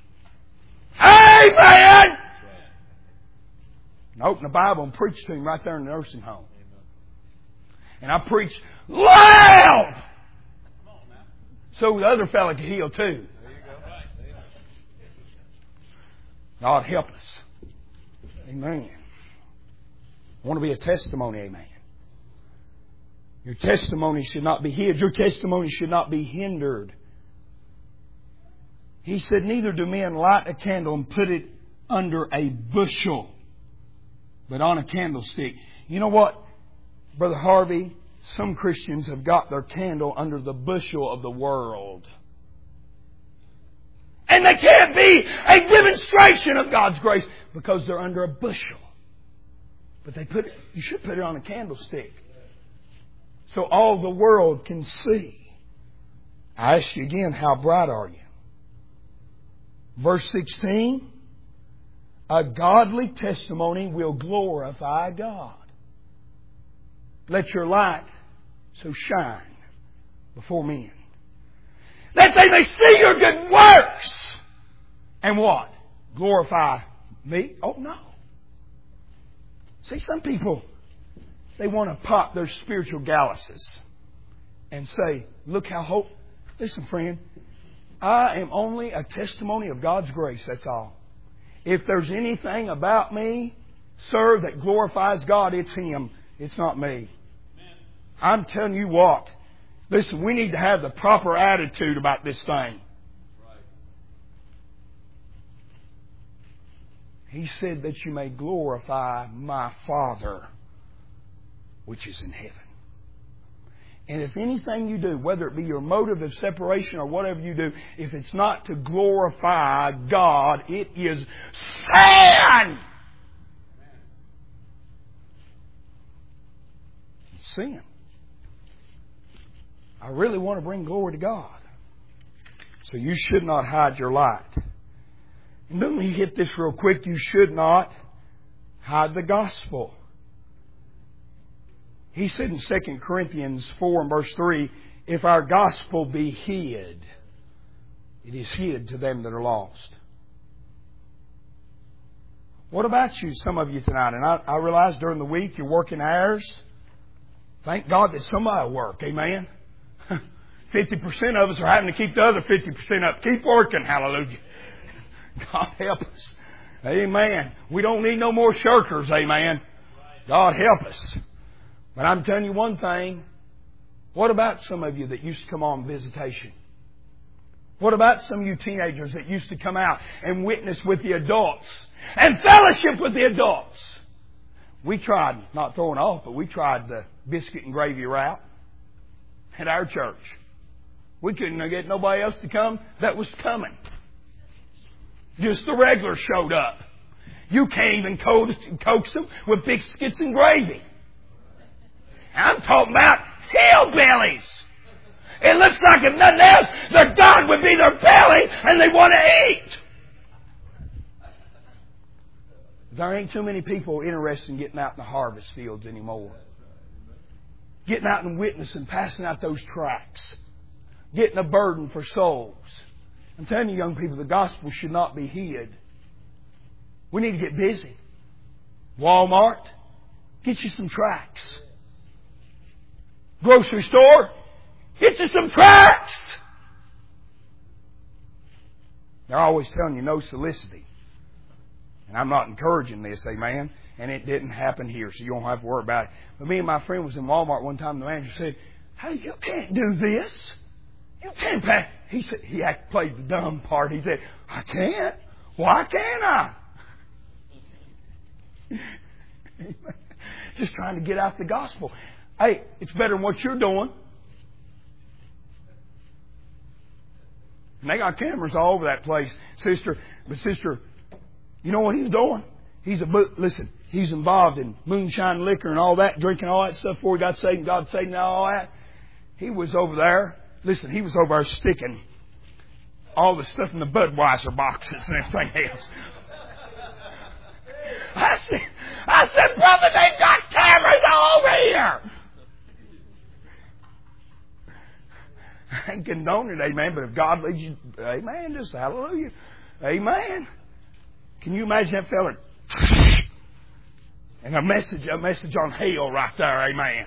Amen! And I opened the Bible and preached to him right there in the nursing home. And I preached loud! So the other fella could heal too. God help us. Amen. I want to be a testimony, amen. Your testimony should not be hid. Your testimony should not be hindered. He said, neither do men light a candle and put it under a bushel, but on a candlestick. You know what, Brother Harvey? Some Christians have got their candle under the bushel of the world. And they can't be a demonstration of God's grace because they're under a bushel. But they put it, you should put it on a candlestick so all the world can see. I ask you again, how bright are you? Verse sixteen, a godly testimony will glorify God. Let your light so shine before men, that they may see your good works. And what? Glorify me? Oh, no. See, some people, they want to pop their spiritual galluses and say, look how hope... Listen, friend, I am only a testimony of God's grace, that's all. If there's anything about me, sir, that glorifies God, it's Him. It's not me. I'm telling you what. Listen, we need to have the proper attitude about this thing. He said that you may glorify my Father which is in heaven. And if anything you do, whether it be your motive of separation or whatever you do, if it's not to glorify God, it is sin! It's sin. I really want to bring glory to God. So you should not hide your light. And let me hit this real quick. You should not hide the gospel. He said in Second Corinthians four and verse three, if our gospel be hid, it is hid to them that are lost. What about you, some of you tonight? And I, I realize during the week you're working hours. Thank God that somebody will work. Amen. fifty percent of us are having to keep the other fifty percent up. Keep working. Hallelujah. God help us. Amen. We don't need no more shirkers. Amen. God help us. But I'm telling you one thing. What about some of you that used to come on visitation? What about some of you teenagers that used to come out and witness with the adults and fellowship with the adults? We tried, not throwing off, but we tried the biscuit and gravy route at our church. We couldn't get nobody else to come that was coming. Just the regulars showed up. You can't even coax them with biscuits and gravy. I'm talking about hillbillies. It looks like if nothing else, their God would be their belly and they want to eat. There ain't too many people interested in getting out in the harvest fields anymore. Getting out and witnessing, passing out those tracts. Getting a burden for souls. I'm telling you, young people, the gospel should not be hid. We need to get busy. Walmart, get you some tracts. Grocery store, get you some tracts. They're always telling you no soliciting. And I'm not encouraging this, amen. And it didn't happen here, so you don't have to worry about it. But me and my friend was in Walmart one time, and the manager said, hey, you can't do this. You can't pay. He said, he act, played the dumb part. He said, I can't. Why can't I? Just trying to get out the gospel. Hey, it's better than what you're doing. And they got cameras all over that place, sister. But sister, you know what he's doing? He's a listen. He's involved in moonshine, liquor, and all that, drinking all that stuff before he got saved. And God saved him and all that. He was over there. Listen, he was over there sticking all the stuff in the Budweiser boxes and everything else. I said, brother, they've got cameras all over here. I ain't condoning it, amen, but if God leads you, amen, just hallelujah. Amen. Can you imagine that fella? And a message, a message on hell right there, amen.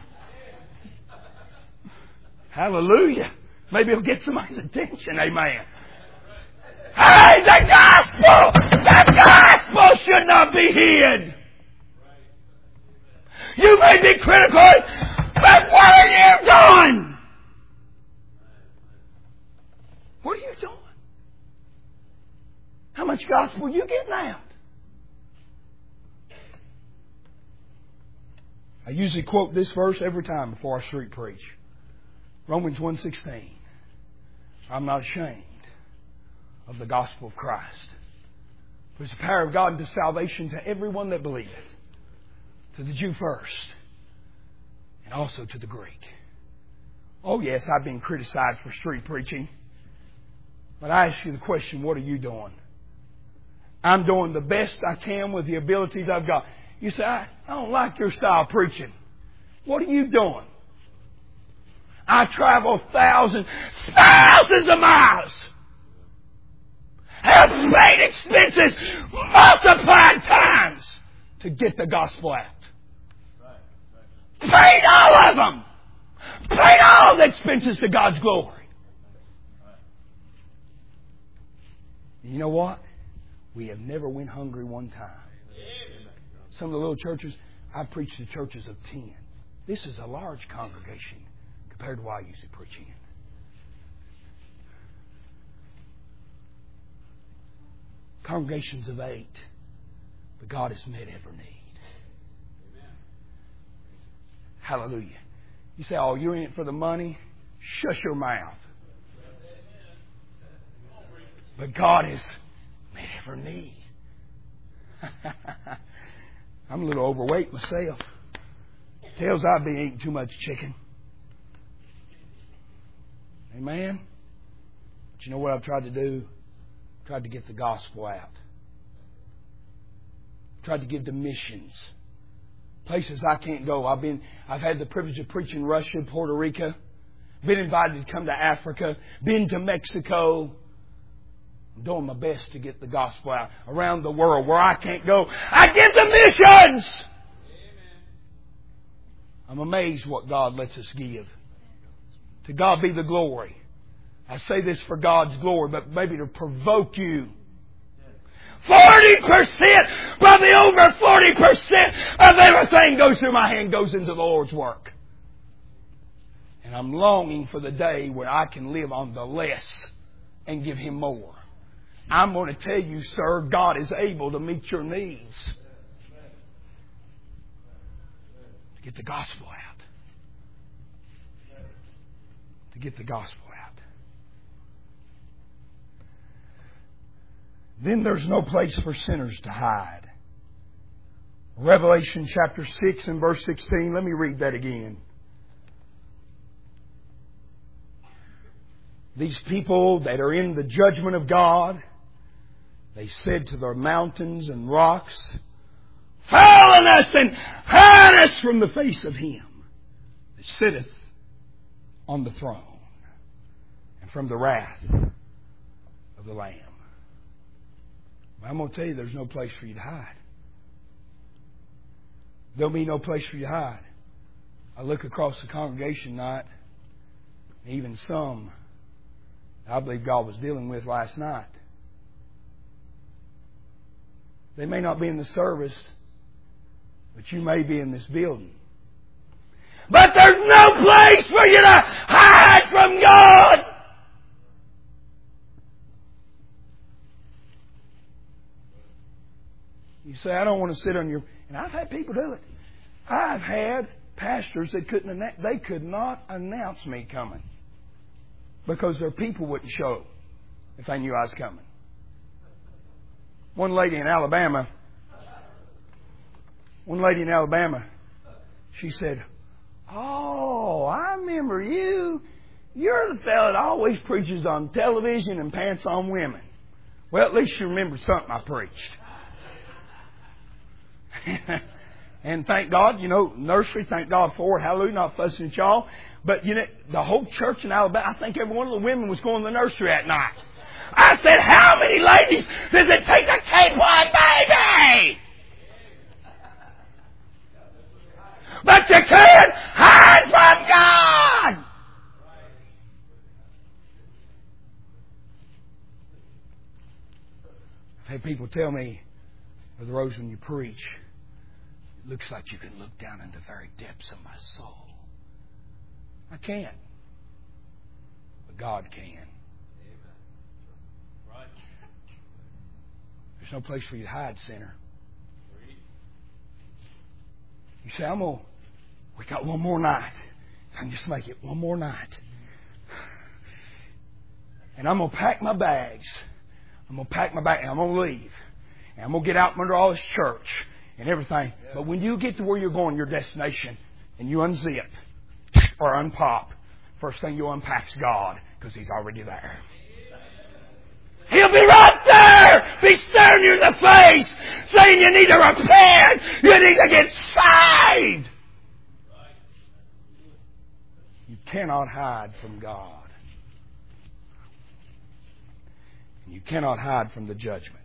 Hallelujah. Maybe it'll get somebody's attention, amen. Hey, the gospel! The gospel should not be hid. You may be critical, but what are you doing? What are you doing? How much gospel are you getting out? I usually quote this verse every time before I street preach. Romans one sixteen. I'm not ashamed of the gospel of Christ. For it's the power of God unto salvation to everyone that believeth. To the Jew first, and also to the Greek. Oh yes, I've been criticized for street preaching. But I ask you the question, what are you doing? I'm doing the best I can with the abilities I've got. You say, I, I don't like your style of preaching. What are you doing? I travel thousands, thousands of miles. Have paid expenses multiplied times to get the gospel out. Paid all of them. Paid all the expenses to God's glory. You know what? We have never went hungry one time. Some of the little churches, I preached to churches of ten. This is a large congregation compared to what I usually preach in. Congregations of eight. But God has met every need. Hallelujah. You say, oh, you're in it for the money? Shut your mouth. But God has met every need. I'm a little overweight myself. Tells I've been eating too much chicken. Amen? But you know what I've tried to do? I've tried to get the gospel out. I've tried to give to missions. Places I can't go. I've been, I've had the privilege of preaching in Russia, Puerto Rico. Been invited to come to Africa. Been to Mexico. I'm doing my best to get the gospel out around the world. Where I can't go, I give the missions. I'm amazed what God lets us give. To God be the glory. I say this for God's glory, but maybe to provoke you. Forty percent, probably over forty percent of everything goes through my hand goes into the Lord's work. And I'm longing for the day where I can live on the less and give Him more. I'm going to tell you, sir, God is able to meet your needs. To get the gospel out. To get the gospel out. Then there's no place for sinners to hide. Revelation chapter six and verse sixteen. Let me read that again. These people that are in the judgment of God, they said to their mountains and rocks, fall on us and hide us from the face of Him that sitteth on the throne and from the wrath of the Lamb. I'm going to tell you, there's no place for you to hide. There'll be no place for you to hide. I look across the congregation tonight, even some I believe God was dealing with last night. They may not be in the service, but you may be in this building. But there's no place for you to hide from God. You say, I don't want to sit on your... And I've had people do it. I've had pastors that couldn't announce, they could not announce me coming because their people wouldn't show if they knew I was coming. One lady in Alabama, one lady in Alabama, she said, oh, I remember you. You're the fellow that always preaches on television and pants on women. Well, at least you remember something I preached. And thank God, you know, nursery, thank God for it. Hallelujah, not fussing at y'all. But, you know, the whole church in Alabama, I think every one of the women was going to the nursery at night. I said, how many ladies does it take to keep one baby? But you can't hide from God. I've had people tell me, Brother Rose, when you preach, it looks like you can look down into the very depths of my soul. I can't. But God can. There's no place for you to hide, sinner. You say, I'm going to, we got one more night. I can just make it one more night. And I'm going to pack my bags. I'm going to pack my bag and I'm going to leave. And I'm going to get out from under all this church and everything. But when you get to where you're going, your destination, and you unzip or unpop, first thing you unpack's God, because He's already there. He'll be right there, be staring you in the face, saying you need to repent, you need to get saved. You cannot hide from God. You cannot hide from the judgment.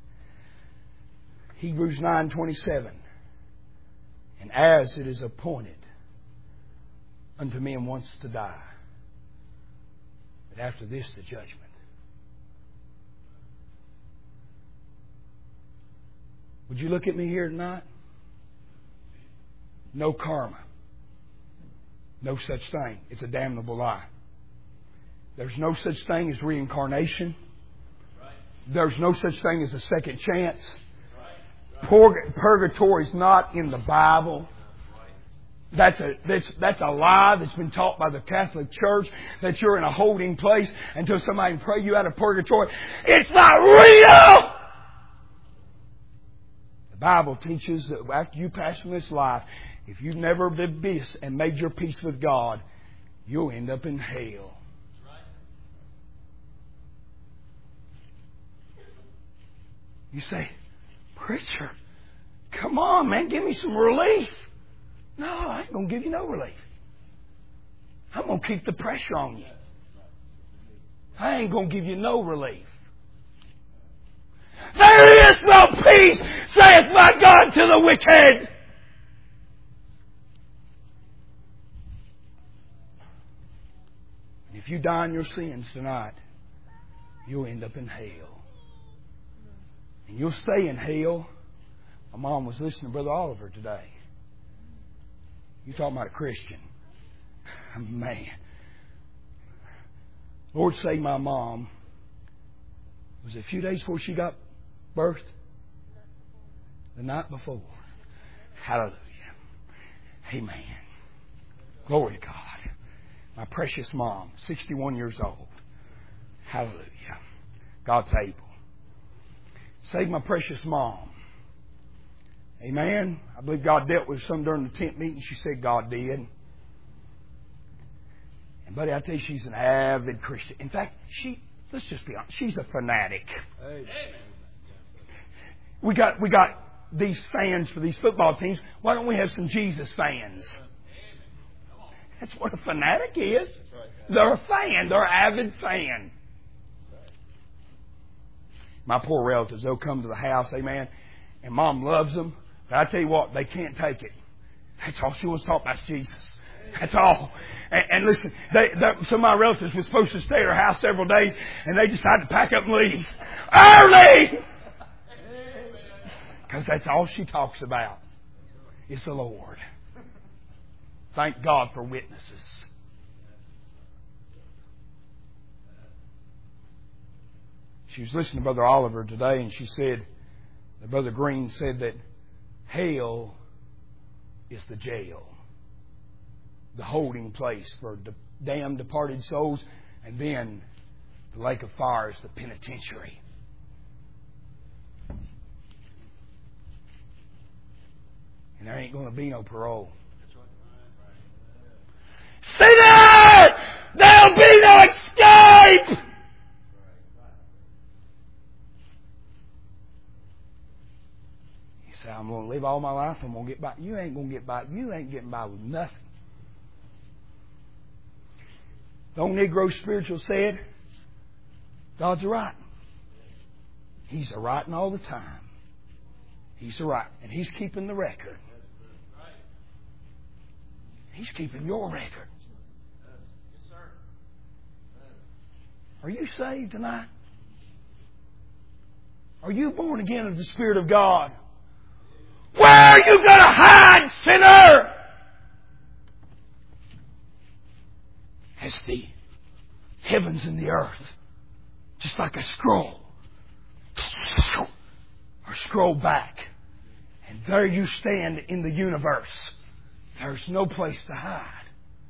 Hebrews nine twenty-seven. And as it is appointed unto men once to die, but after this the judgment. Would you look at me here tonight? No karma. No such thing. It's a damnable lie. There's no such thing as reincarnation. There's no such thing as a second chance. Purgatory is not in the Bible. That's a that's, that's a lie that's been taught by the Catholic Church, that you're in a holding place until somebody can pray you out of purgatory. It's not real! The Bible teaches that after you pass from this life, if you've never been peace and made your peace with God, you'll end up in hell. You say, preacher, come on, man, give me some relief. No, I ain't going to give you no relief. I'm going to keep the pressure on you. I ain't going to give you no relief. There is no peace, saith my God, to the wicked. And if you die in your sins tonight, you'll end up in hell. And you'll stay in hell. My mom was listening to Brother Oliver today. You talking about a Christian. Man. Lord save my mom. Was it a few days before she got birthed? The night before. Hallelujah. Amen. Glory to God. My precious mom, sixty-one years old. Hallelujah. God's able. Save my precious mom. Amen. I believe God dealt with some during the tent meeting. She said God did. And buddy, I tell you, she's an avid Christian. In fact, she, let's just be honest, she's a fanatic. Amen. We got, we got these fans for these football teams. Why don't we have some Jesus fans? That's what a fanatic is. They're a fan. They're an avid fan. My poor relatives, they'll come to the house, amen, and Mom loves them. But I tell you what, they can't take it. That's all she wants to talk about is Jesus. That's all. And, and listen, they, they, some of my relatives were supposed to stay at her house several days, and they decided to pack up and leave early. Because that's all she talks about is the Lord. Thank God for witnesses. She was listening to Brother Oliver today, and she said, that Brother Green said that hell is the jail, the holding place for de- damned departed souls, and then the lake of fire is the penitentiary. And there ain't going to be no parole. Sinner! There'll be no escape! say, I'm going to live all my life. I'm going to get by. You ain't going to get by. You ain't getting by with nothing. The old Negro spiritual said, God's a writing. He's a writing all the time. He's a writing. And He's keeping the record. He's keeping your record. Yes, sir. Are you saved tonight? Are you born again of the Spirit of God? Where are you going to hide, sinner? As the heavens and the earth, just like a scroll, or scroll back, and there you stand in the universe. There's no place to hide.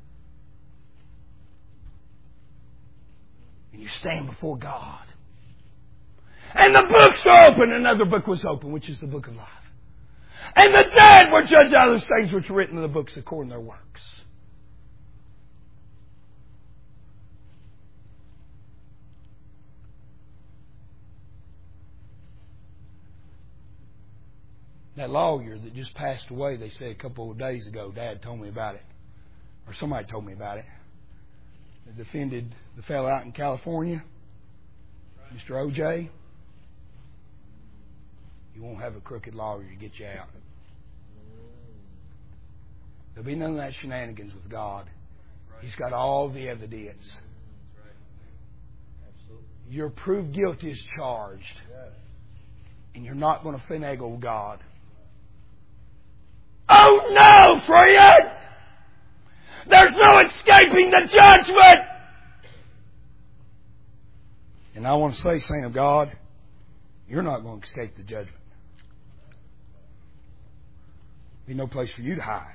And you stand before God. And the books are open. Another book was open, which is the book of life. And the dead were judged out of those things which were written in the books according to their works. That lawyer that just passed away, they said a couple of days ago, Dad told me about it. Or somebody told me about it. That defended the fellow out in California, Mister O J. You won't have a crooked lawyer to get you out. There'll be none of that shenanigans with God. He's got all the evidence. You're proved guilty as charged. And you're not going to finagle God. Oh no, friend! There's no escaping the judgment! And I want to say, saint of God, you're not going to escape the judgment. There'll be no place for you to hide.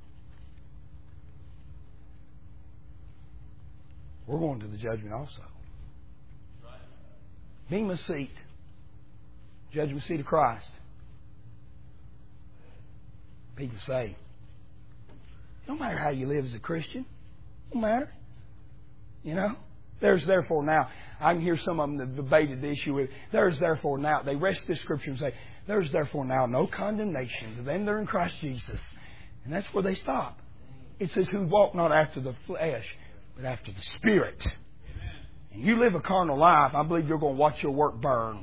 We're going to the judgment also. Bema seat. Judgment seat of Christ. People say, no matter how you live as a Christian, no matter. You know, there's therefore now. I can hear some of them that debated the issue with, there's therefore now. They rest this scripture and say, there's therefore now no condemnation to them that are in Christ Jesus. And that's where they stop. It says, who walk not after the flesh, but after the Spirit. Amen. And you live a carnal life, I believe you're going to watch your work burn.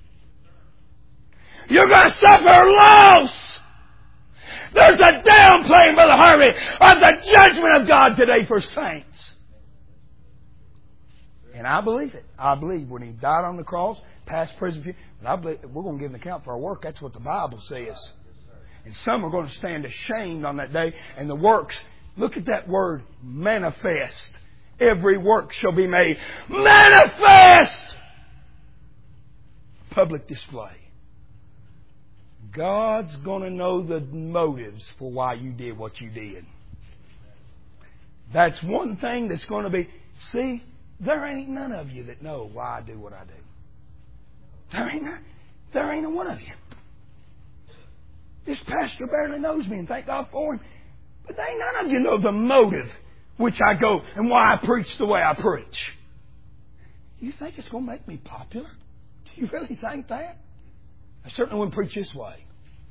You're going to suffer loss. There's a downplaying, Brother Harvey, of the judgment of God today for saints. And I believe it. I believe when He died on the cross, past, present, future, but I believe we're going to give an account for our work. That's what the Bible says. And some are going to stand ashamed on that day. And the works, look at that word, manifest. Every work shall be made manifest. Public display. God's going to know the motives for why you did what you did. That's one thing that's going to be... See, there ain't none of you that know why I do what I do. There ain't none, there ain't a one of you. This pastor barely knows me, and thank God for him. But there ain't none of you know the motive which I go and why I preach the way I preach. You think it's going to make me popular? Do you really think that? I certainly wouldn't preach this way.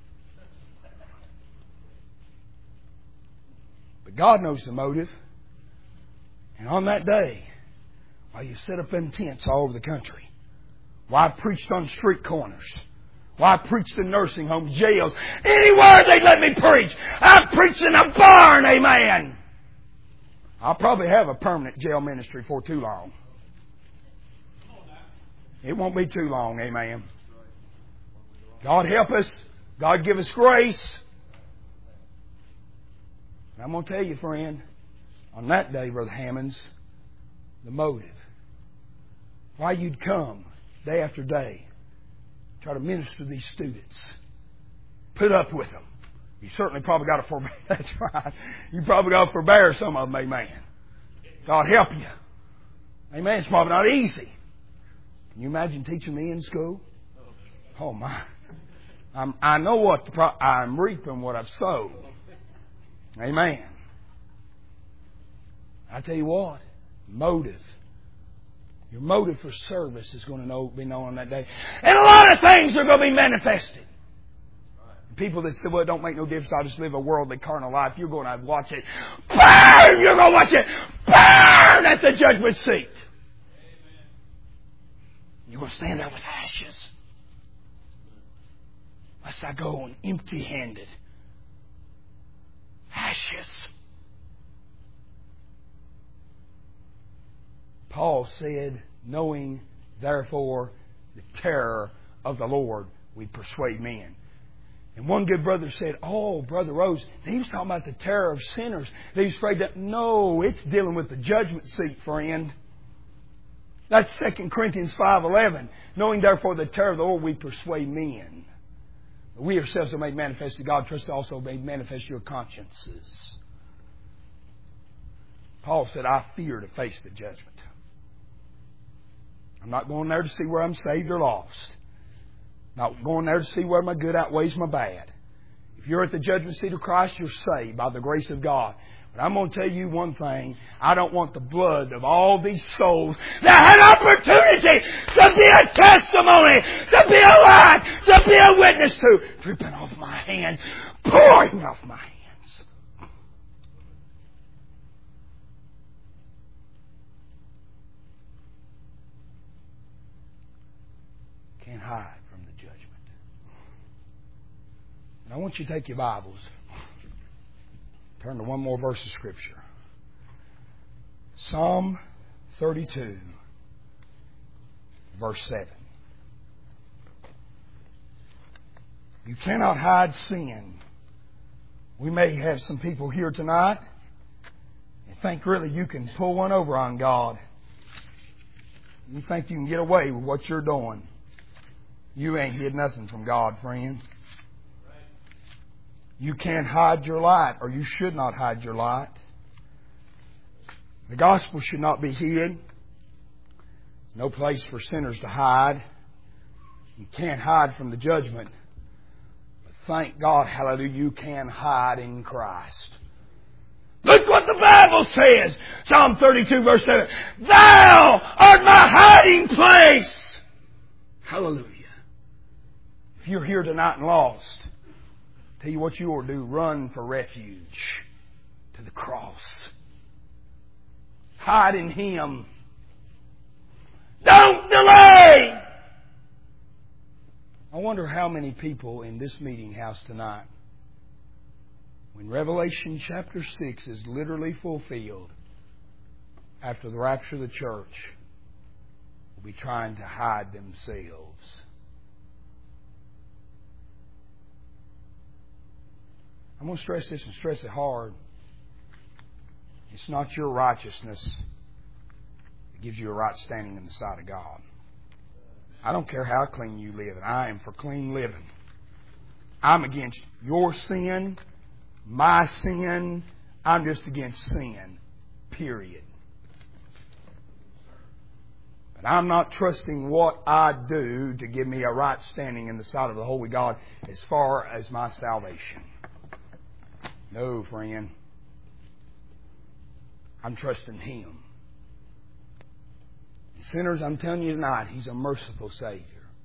But God knows the motive. And on that day, while you sit up in tents all over the country, while I preached on street corners, while I preached in nursing homes, jails, anywhere they'd let me preach, I preached in a barn, amen. I'll probably have a permanent jail ministry for too long. It won't be too long, amen. God help us. God give us grace. And I'm going to tell you, friend, on that day, Brother Hammonds, the motive. Why you'd come day after day, try to minister to these students. Put up with them. You certainly probably got to forbear. That's right. You probably got to forbear some of them, amen. God help you. Amen. It's probably not easy. Can you imagine teaching me in school? Oh, my. I'm, I know what the pro- I'm reaping what I've sowed. Amen. I tell you what, motive. Your motive for service is going to know, be known on that day. And a lot of things are going to be manifested. people that say, well, it don't make no difference, I'll just live a worldly carnal life. You're going to watch it. Burn! You're going to watch it. Burn at the judgment seat. You're going to stand there with ashes. Lest I go on empty-handed. Ashes. Paul said, knowing therefore the terror of the Lord, we persuade men. And one good brother said, oh, Brother Rose, he was talking about the terror of sinners. He was afraid that, no, it's dealing with the judgment seat, friend. That's Second Corinthians five eleven. Knowing therefore the terror of the Lord, we persuade men. We ourselves are made manifest to God. Trust also made manifest your consciences. Paul said, I fear to face the judgment. I'm not going there to see where I'm saved or lost. Not going there to see where my good outweighs my bad. If you're at the judgment seat of Christ, you're saved by the grace of God. But I'm going to tell you one thing. I don't want the blood of all these souls that had opportunity to be a testimony, to be a light, to be a witness to, dripping off my hand, pouring off my hands. Can't hide from the judgment. And I want you to take your Bibles. Turn to one more verse of Scripture. Psalm thirty-two, verse seven. You cannot hide sin. We may have some people here tonight and think really you can pull one over on God. You think you can get away with what you're doing. You ain't hid nothing from God, friend. You can't hide your light, or you should not hide your light. The gospel should not be hid. No place for sinners to hide. You can't hide from the judgment. But thank God, hallelujah, you can hide in Christ. Look what the Bible says. Psalm thirty-two, verse seven. Thou art my hiding place. Hallelujah. If you're here tonight and lost, tell you what you ought to do. Run for refuge to the cross. Hide in Him. Don't delay. I wonder how many people in this meeting house tonight, when Revelation chapter six is literally fulfilled after the rapture of the church, will be trying to hide themselves. I'm going to stress this and stress it hard. It's not your righteousness that gives you a right standing in the sight of God. I don't care how clean you live. I am for clean living. I'm against your sin, my sin. I'm just against sin. Period. But I'm not trusting what I do to give me a right standing in the sight of the Holy God as far as my salvation. No, friend. I'm trusting Him. And sinners, I'm telling you tonight, He's a merciful Savior.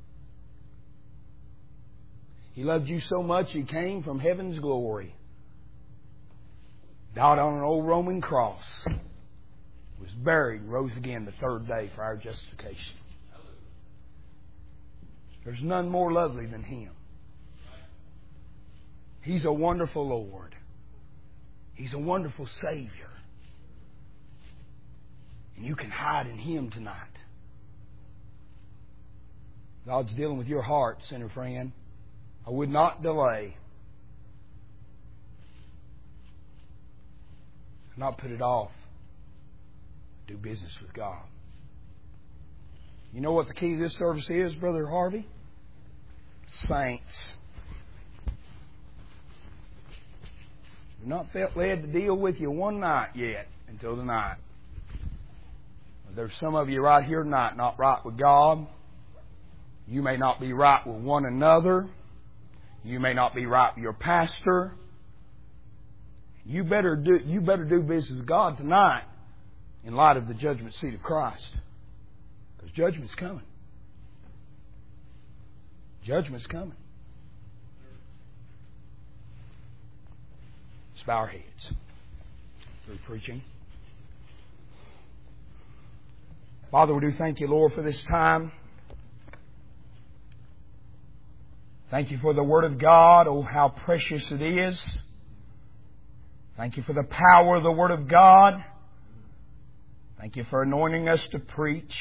He loved you so much, He came from heaven's glory, died on an old Roman cross, was buried, rose again the third day for our justification. There's none more lovely than Him. He's a wonderful Lord. He's a wonderful Savior. And you can hide in Him tonight. God's dealing with your heart, sinner friend. I would not delay. Not put it off. Do business with God. You know what the key to this service is, Brother Harvey? Saints. We've not felt led to deal with you one night yet until tonight. There's some of you right here tonight not right with God. You may not be right with one another. You may not be right with your pastor. You better do, you better do business with God tonight in light of the judgment seat of Christ. Because judgment's coming. Judgment's coming. Let's bow our heads through preaching. Father, we do thank you, Lord, for this time. Thank you for the Word of God. Oh, how precious it is. Thank you for the power of the Word of God. Thank you for anointing us to preach.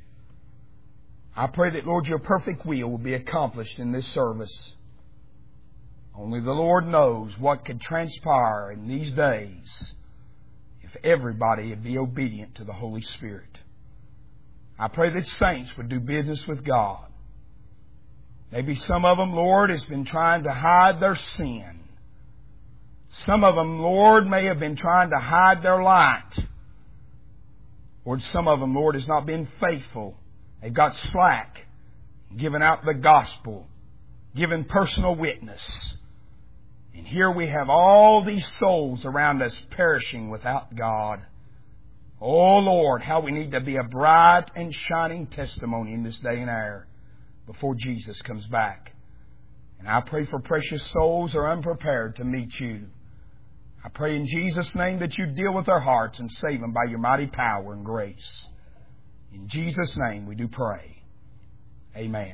I pray that, Lord, your perfect will will be accomplished in this service. Only the Lord knows what could transpire in these days if everybody would be obedient to the Holy Spirit. I pray that saints would do business with God. Maybe some of them, Lord, has been trying to hide their sin. Some of them, Lord, may have been trying to hide their light. Lord, some of them, Lord, has not been faithful. They've got slack, giving out the gospel, giving personal witness. And here we have all these souls around us perishing without God. Oh, Lord, how we need to be a bright and shining testimony in this day and hour before Jesus comes back. And I pray for precious souls who are unprepared to meet you. I pray in Jesus' name that you deal with their hearts and save them by your mighty power and grace. In Jesus' name we do pray. Amen.